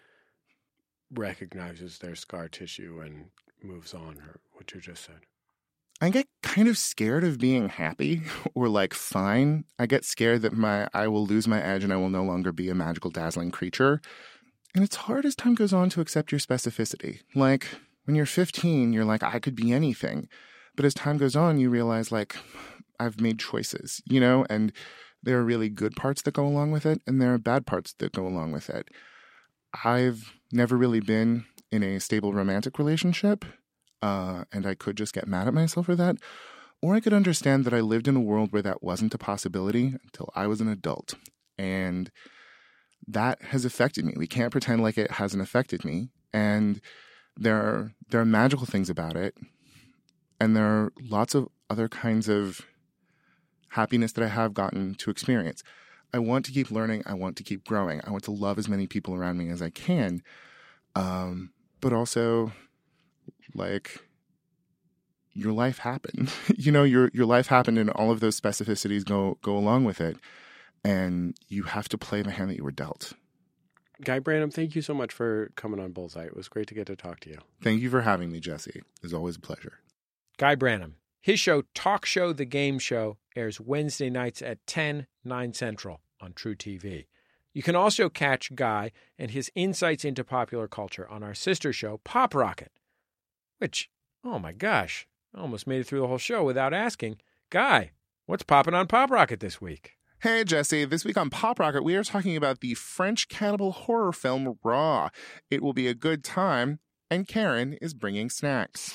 Speaker 4: recognizes their scar tissue and moves on, or what you just said?
Speaker 3: I get kind of scared of being happy or like fine. I get scared that my I will lose my edge and I will no longer be a magical, dazzling creature. And it's hard as time goes on to accept your specificity. Like when you're fifteen, you're like, I could be anything. But as time goes on, you realize like I've made choices, you know, and there are really good parts that go along with it and there are bad parts that go along with it. I've never really been in a stable romantic relationship. Uh, and I could just get mad at myself for that. Or I could understand that I lived in a world where that wasn't a possibility until I was an adult. And that has affected me. We can't pretend like it hasn't affected me. And there are, there are magical things about it. And there are lots of other kinds of happiness that I have gotten to experience. I want to keep learning. I want to keep growing. I want to love as many people around me as I can. Um, but also, like, your life happened. you know, your your life happened and all of those specificities go go along with it. And you have to play the hand that you were dealt.
Speaker 4: Guy Branum, thank you so much for coming on Bullseye. It was great to get to talk to you.
Speaker 3: Thank you for having me, Jesse. It's always a pleasure.
Speaker 1: Guy Branum. His show, Talk Show, The Game Show, airs Wednesday nights at ten, nine Central on True T V. You can also catch Guy and his insights into popular culture on our sister show, Pop Rocket, which, oh my gosh, I almost made it through the whole show without asking, Guy, what's popping on Pop Rocket this week?
Speaker 3: Hey, Jesse. This week on Pop Rocket, we are talking about the French cannibal horror film Raw. It will be a good time, and Karen is bringing snacks.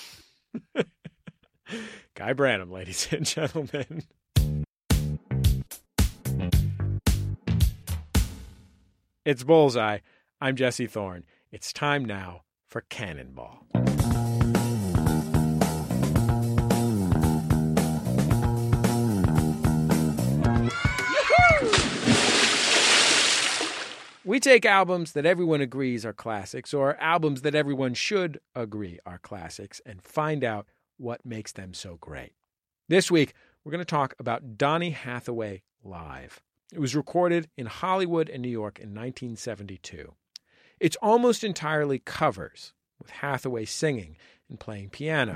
Speaker 1: Guy Branum, ladies and gentlemen. It's Bullseye. I'm Jesse Thorne. It's time now for Cannonball. We take albums that everyone agrees are classics, or albums that everyone should agree are classics, and find out what makes them so great. This week, we're going to talk about Donny Hathaway Live. It was recorded in Hollywood and New York in nineteen seventy-two. It's almost entirely covers, with Hathaway singing and playing piano.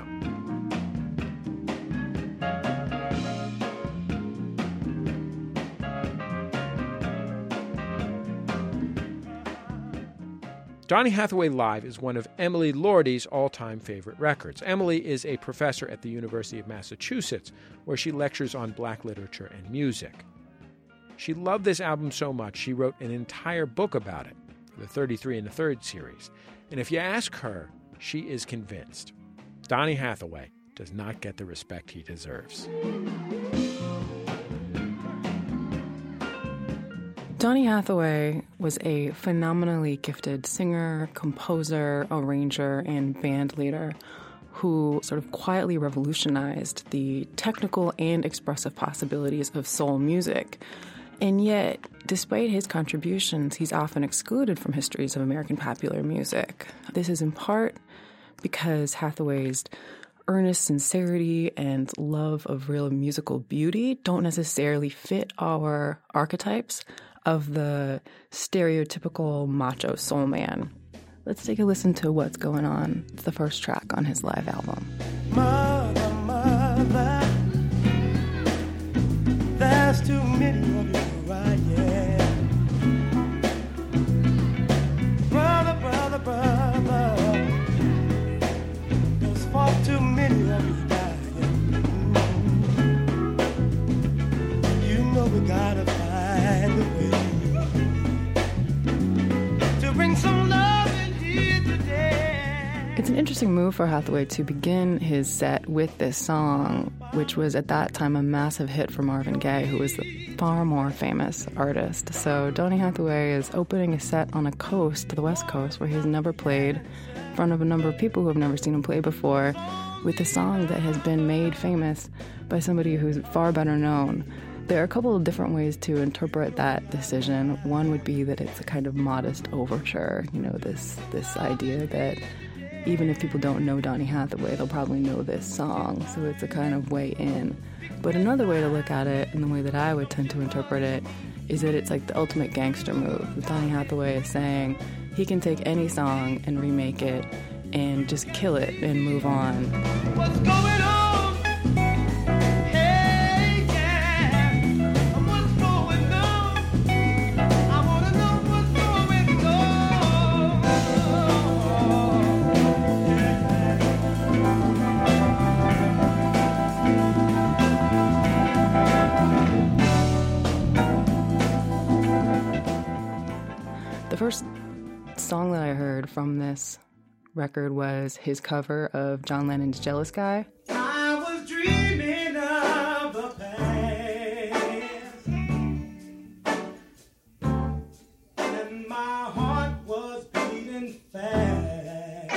Speaker 1: Donny Hathaway Live is one of Emily Lordy's all-time favorite records. Emily is a professor at the University of Massachusetts, where she lectures on black literature and music. She loved this album so much, she wrote an entire book about it, the thirty-three and a third series. And if you ask her, she is convinced Donny Hathaway does not get the respect he deserves.
Speaker 7: Donny Hathaway was a phenomenally gifted singer, composer, arranger, and band leader who sort of quietly revolutionized the technical and expressive possibilities of soul music. And yet, despite his contributions, he's often excluded from histories of American popular music. This is in part because Hathaway's earnest sincerity and love of real musical beauty don't necessarily fit our archetypes of the stereotypical macho soul man. Let's take a listen to What's Going On. It's the first track on his live album.
Speaker 8: Mother, mother, there's too many of you. Right, yeah. Brother, brother, brother, there's far too many of you dying. You know we gotta find a way to bring some love in here today.
Speaker 7: It's an interesting move for Hathaway to begin his set with this song, which was at that time a massive hit for Marvin Gaye, who was the far more famous artist. So Donny Hathaway is opening a set on a coast, the West Coast, where he's never played, in front of a number of people who have never seen him play before, with a song that has been made famous by somebody who's far better known. There are a couple of different ways to interpret that decision. One would be that it's a kind of modest overture, you know, this this idea that even if people don't know Donny Hathaway, they'll probably know this song, so it's a kind of way in. But another way to look at it, and the way that I would tend to interpret it, is that it's like the ultimate gangster move. Donny Hathaway is saying he can take any song and remake it and just kill it and move on.
Speaker 8: What's going on? Hey, yeah. What's going on? I want to know what's going on.
Speaker 7: The first song that I heard from this record was his cover of John Lennon's Jealous Guy.
Speaker 8: I was dreaming of the past, and my heart was beating fast.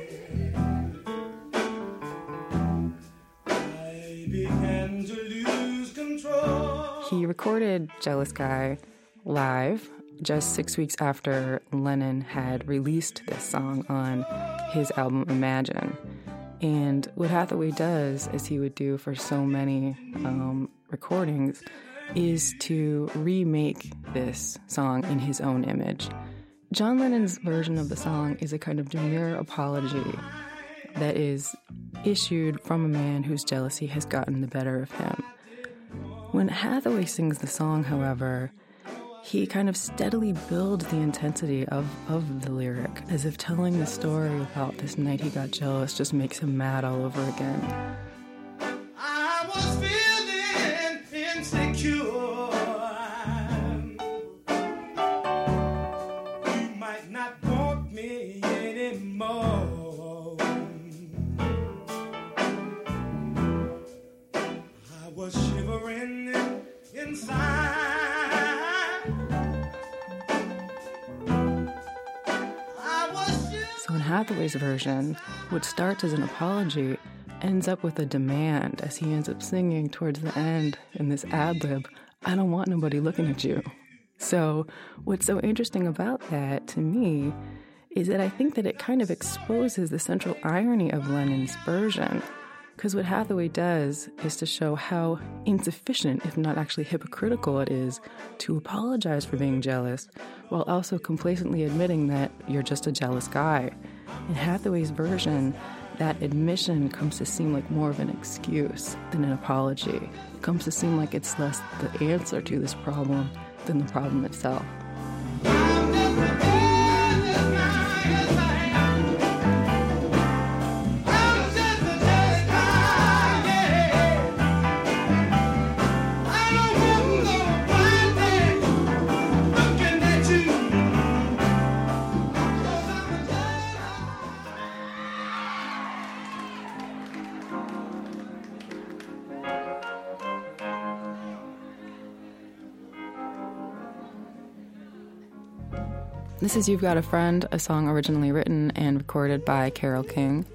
Speaker 8: I began to lose control.
Speaker 7: He recorded Jealous Guy live just six weeks after Lennon had released this song on his album Imagine. And what Hathaway does, as he would do for so many um, recordings, is to remake this song in his own image. John Lennon's version of the song is a kind of demure apology that is issued from a man whose jealousy has gotten the better of him. When Hathaway sings the song, however, he kind of steadily builds the intensity of, of the lyric, as if telling the story about this night he got jealous just makes him mad all over again.
Speaker 8: I was feeling insecure. You might not want me anymore. I was shivering inside.
Speaker 7: So in Hathaway's version, what starts as an apology ends up with a demand as he ends up singing towards the end in this ad-lib, I don't want nobody looking at you. So what's so interesting about that to me is that I think that it kind of exposes the central irony of Lennon's version. Because what Hathaway does is to show how insufficient, if not actually hypocritical, it is to apologize for being jealous, while also complacently admitting that you're just a jealous guy. In Hathaway's version, that admission comes to seem like more of an excuse than an apology. It comes to seem like it's less the answer to this problem than the problem itself. This is You've Got a Friend, a song originally written and recorded by Carole King.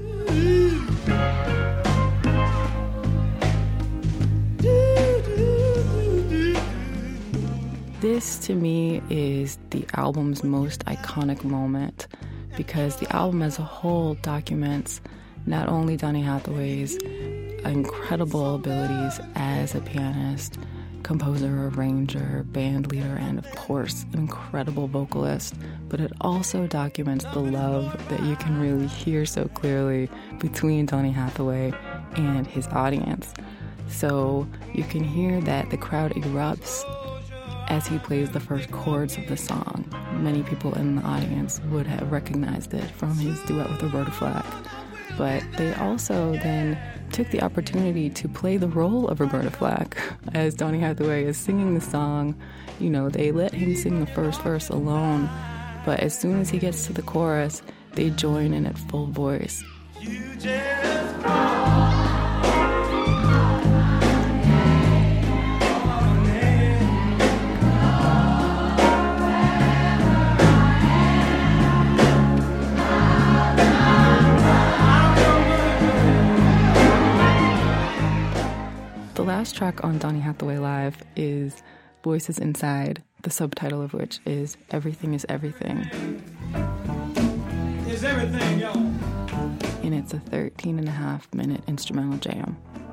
Speaker 7: This, to me, is the album's most iconic moment because the album as a whole documents not only Donny Hathaway's incredible abilities as a pianist, composer, arranger, band leader, and of course, an incredible vocalist, but it also documents the love that you can really hear so clearly between Donny Hathaway and his audience. So you can hear that the crowd erupts as he plays the first chords of the song. Many people in the audience would have recognized it from his duet with Roberta Flack. But they also then took the opportunity to play the role of Roberta Flack as Donny Hathaway is singing the song. You know, they let him sing the first verse alone, but as soon as he gets to the chorus, they join in at full voice.
Speaker 8: You just
Speaker 7: The last track on Donny Hathaway Live is Voices Inside, the subtitle of which is Everything is Everything.
Speaker 8: Is everything, y'all.
Speaker 7: And it's a thirteen and a half minute instrumental jam.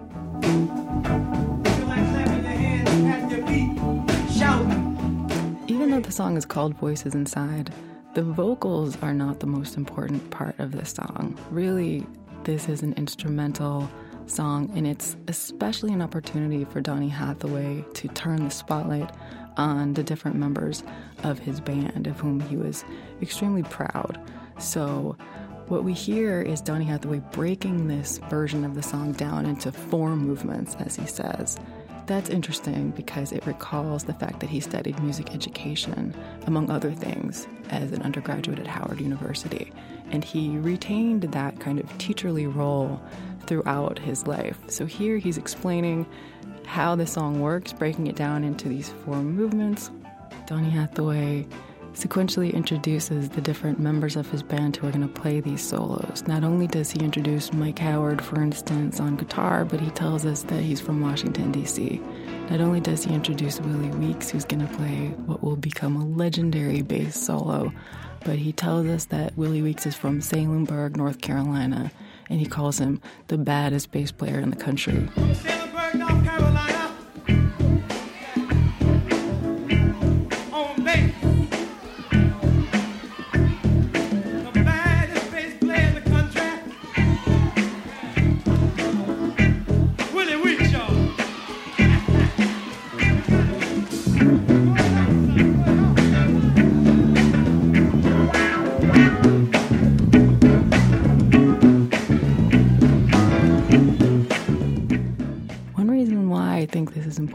Speaker 8: Feel like clapping your hands at your feet, shouting.
Speaker 7: Even though the song is called Voices Inside, the vocals are not the most important part of the song. Really, this is an instrumental song, and it's especially an opportunity for Donny Hathaway to turn the spotlight on the different members of his band, of whom he was extremely proud. So what we hear is Donny Hathaway breaking this version of the song down into four movements, as he says. That's interesting because it recalls the fact that he studied music education, among other things, as an undergraduate at Howard University. And he retained that kind of teacherly role throughout his life. So here he's explaining how the song works, breaking it down into these four movements. Donny Hathaway sequentially introduces the different members of his band who are going to play these solos. Not only does he introduce Mike Howard, for instance, on guitar, but he tells us that he's from Washington, D C Not only does he introduce Willie Weeks, who's going to play what will become a legendary bass solo, but he tells us that Willie Weeks is from Salemburg, North Carolina, and he calls him the baddest bass player in the country.
Speaker 8: Salemburg, North Carolina. On bass. The baddest bass player in the country. Willie Weeks, y'all.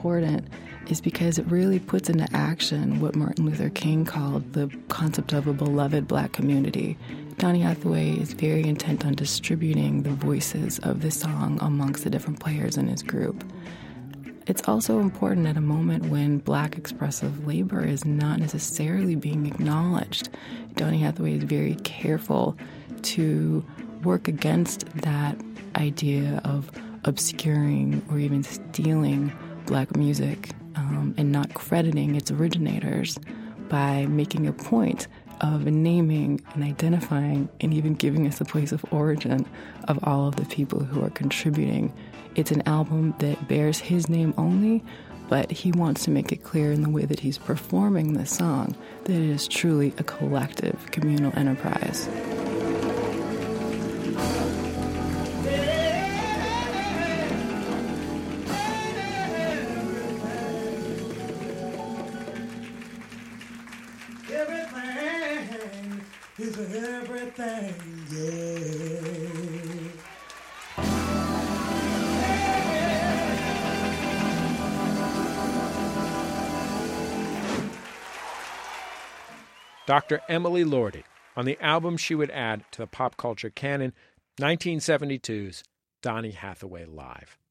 Speaker 7: important is because it really puts into action what Martin Luther King called the concept of a beloved black community. Donny Hathaway is very intent on distributing the voices of the song amongst the different players in his group. It's also important at a moment when black expressive labor is not necessarily being acknowledged. Donny Hathaway is very careful to work against that idea of obscuring or even stealing black music um, and not crediting its originators by making a point of naming and identifying and even giving us the place of origin of all of the people who are contributing. It's an album that bears his name only, but he wants to make it clear in the way that he's performing the song that it is truly a collective communal enterprise.
Speaker 8: Everything is everything, yeah.
Speaker 1: Doctor Emily Lordi on the album she would add to the pop culture canon, nineteen seventy-two's Donny Hathaway Live.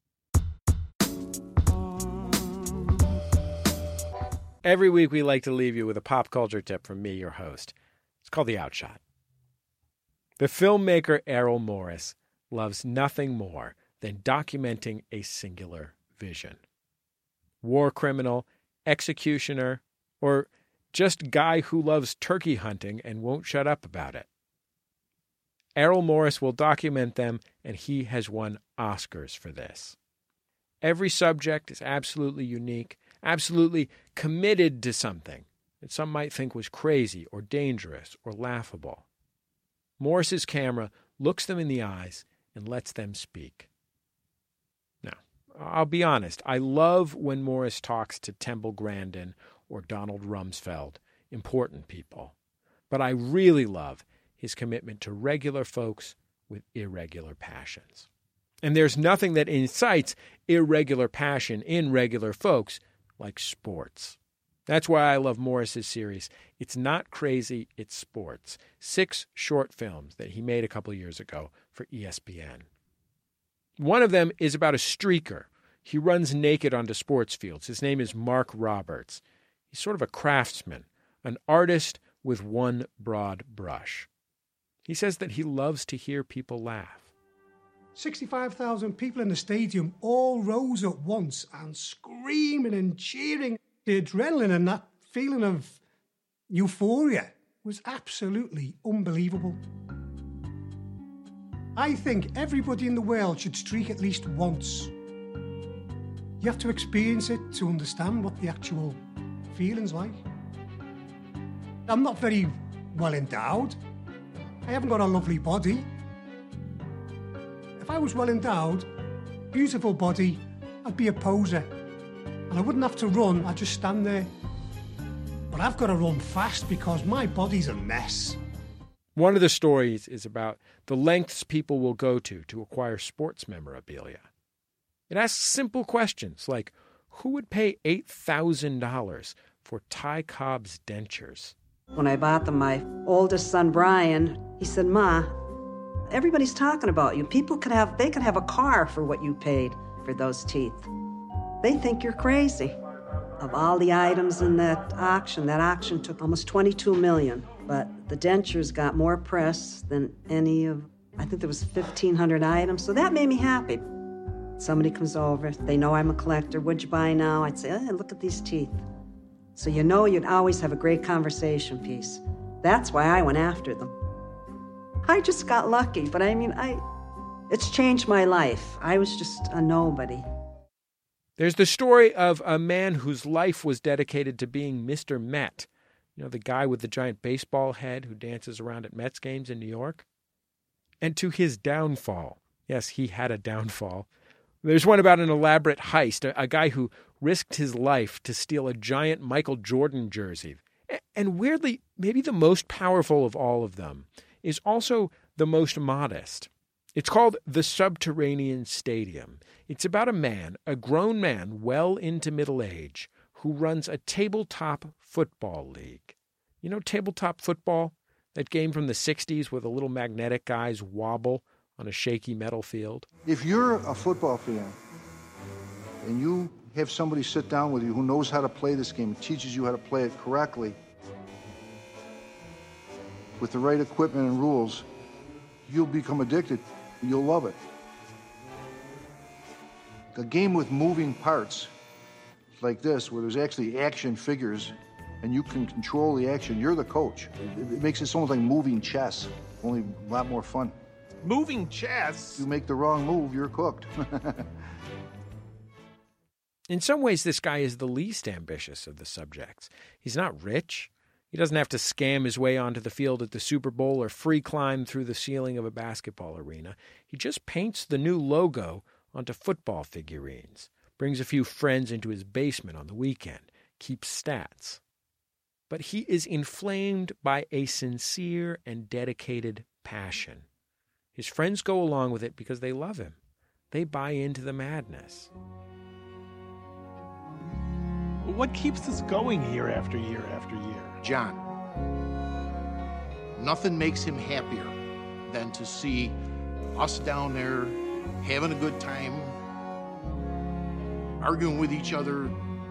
Speaker 1: Every week we like to leave you with a pop culture tip from me, your host. It's called The Outshot. The filmmaker Errol Morris loves nothing more than documenting a singular vision. War criminal, executioner, or just guy who loves turkey hunting and won't shut up about it. Errol Morris will document them, and he has won Oscars for this. Every subject is absolutely unique, absolutely committed to something that some might think was crazy or dangerous or laughable. Morris's camera looks them in the eyes and lets them speak. Now, I'll be honest, I love when Morris talks to Temple Grandin or Donald Rumsfeld, important people. But I really love his commitment to regular folks with irregular passions. And there's nothing that incites irregular passion in regular folks like sports. That's why I love Morris's series. It's Not Crazy, It's Sports. Six short films that he made a couple years ago for E S P N. One of them is about a streaker. He runs naked onto sports fields. His name is Mark Roberts. He's sort of a craftsman, an artist with one broad brush. He says that he loves to hear people laugh.
Speaker 9: sixty-five thousand people in the stadium all rose at once and screaming and cheering. The adrenaline and that feeling of euphoria was absolutely unbelievable. I think everybody in the world should streak at least once. You have to experience it to understand what the actual feeling's like. I'm not very well endowed. I haven't got a lovely body. If I was well endowed, beautiful body, I'd be a poser. And I wouldn't have to run, I'd just stand there. But I've got to run fast because my body's a mess.
Speaker 1: One of the stories is about the lengths people will go to to acquire sports memorabilia. It asks simple questions like, who would pay eight thousand dollars for Ty Cobb's dentures?
Speaker 10: When I bought them, my oldest son, Brian, he said, Ma, everybody's talking about you. People could have, they could have a car for what you paid for those teeth. They think you're crazy. Of all the items in that auction, that auction took almost twenty-two million dollars, but the dentures got more press than any of, I think there was fifteen hundred items, so that made me happy. Somebody comes over, they know I'm a collector, what'd you buy now? I'd say, hey, look at these teeth. So you know you'd always have a great conversation piece. That's why I went after them. I just got lucky, but I mean, I, it's changed my life. I was just a nobody.
Speaker 1: There's the story of a man whose life was dedicated to being Mister Met. You know, the guy with the giant baseball head who dances around at Mets games in New York. And to his downfall. Yes, he had a downfall. There's one about an elaborate heist, a, a guy who risked his life to steal a giant Michael Jordan jersey. And weirdly, maybe the most powerful of all of them is also the most modest. It's called The Subterranean Stadium. It's about a man, a grown man well into middle age, who runs a tabletop football league. You know tabletop football? That game from the sixties where the little magnetic guys wobble on a shaky metal field?
Speaker 11: If you're a football fan and you have somebody sit down with you who knows how to play this game, teaches you how to play it correctly, with the right equipment and rules, you'll become addicted. You'll love it. A game with moving parts like this, where there's actually action figures and you can control the action, you're the coach. It, it makes it almost like moving chess, only a lot more fun.
Speaker 12: Moving chess?
Speaker 11: You make the wrong move, you're cooked.
Speaker 1: In some ways, this guy is the least ambitious of the subjects. He's not rich. He doesn't have to scam his way onto the field at the Super Bowl or free climb through the ceiling of a basketball arena. He just paints the new logo onto football figurines, brings a few friends into his basement on the weekend, keeps stats. But he is inflamed by a sincere and dedicated passion. His friends go along with it because they love him. They buy into the madness.
Speaker 12: What keeps us going year after year after year?
Speaker 13: John, nothing makes him happier than to see us down there having a good time, arguing with each other.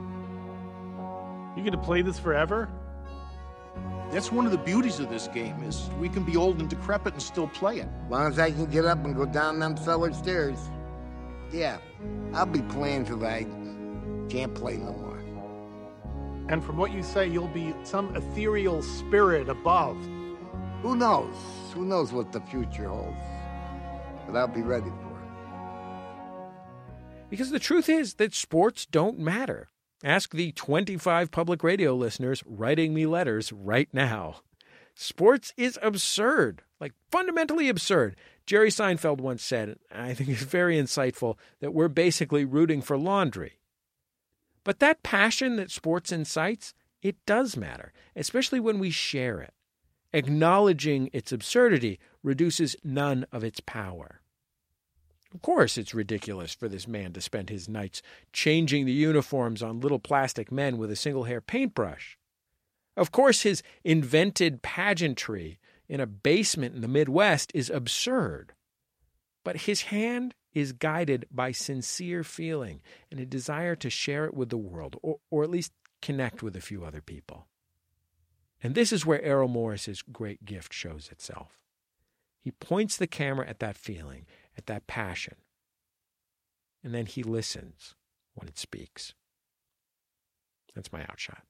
Speaker 12: You gonna play this forever?
Speaker 13: That's one of the beauties of this game, is we can be old and decrepit and still play it.
Speaker 14: As long as I can get up and go down them cellar stairs, yeah, I'll be playing till I can't play no more.
Speaker 12: And from what you say, you'll be some ethereal spirit above.
Speaker 14: Who knows? Who knows what the future holds? But I'll be ready for it.
Speaker 1: Because the truth is that sports don't matter. Ask the twenty-five public radio listeners writing me letters right now. Sports is absurd, like fundamentally absurd. Jerry Seinfeld once said, and I think it's very insightful, that we're basically rooting for laundry. But that passion that sports incites, it does matter, especially when we share it. Acknowledging its absurdity reduces none of its power. Of course it's ridiculous for this man to spend his nights changing the uniforms on little plastic men with a single-hair paintbrush. Of course his invented pageantry in a basement in the Midwest is absurd. But his hand is guided by sincere feeling and a desire to share it with the world, or, or at least connect with a few other people. And this is where Errol Morris's great gift shows itself. He points the camera at that feeling, at that passion, and then he listens when it speaks. That's my outshot.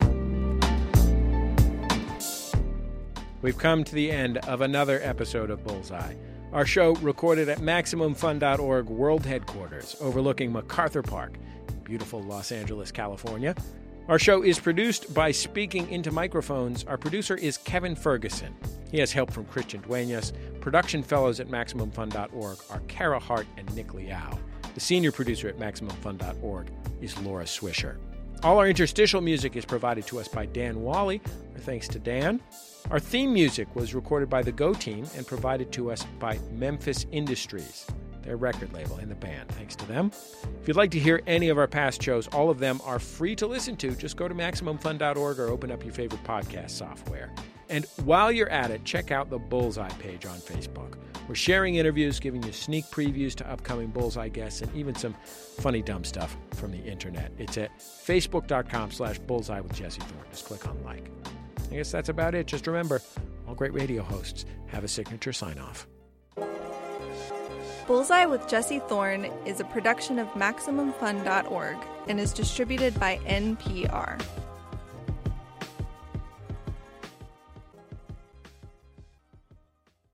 Speaker 1: We've come to the end of another episode of Bullseye. Our show recorded at Maximum Fun dot org World Headquarters, overlooking MacArthur Park, beautiful Los Angeles, California. Our show is produced by Speaking Into Microphones. Our producer is Kevin Ferguson. He has help from Christian Duenas. Production fellows at Maximum Fun dot org are Kara Hart and Nick Liao. The senior producer at Maximum Fun dot org is Laura Swisher. All our interstitial music is provided to us by Dan Wally. Our thanks to Dan. Our theme music was recorded by the Go Team and provided to us by Memphis Industries, their record label and the band. Thanks to them. If you'd like to hear any of our past shows, all of them are free to listen to. Just go to Maximum Fun dot org or open up your favorite podcast software. And while you're at it, check out the Bullseye page on Facebook. We're sharing interviews, giving you sneak previews to upcoming Bullseye guests, and even some funny, dumb stuff from the internet. It's at facebook.com slash bullseye with Jesse Thorne. Just click on like. I guess that's about it. Just remember, all great radio hosts have a signature sign-off.
Speaker 2: Bullseye with Jesse Thorne is a production of Maximum Fun dot org and is distributed by N P R.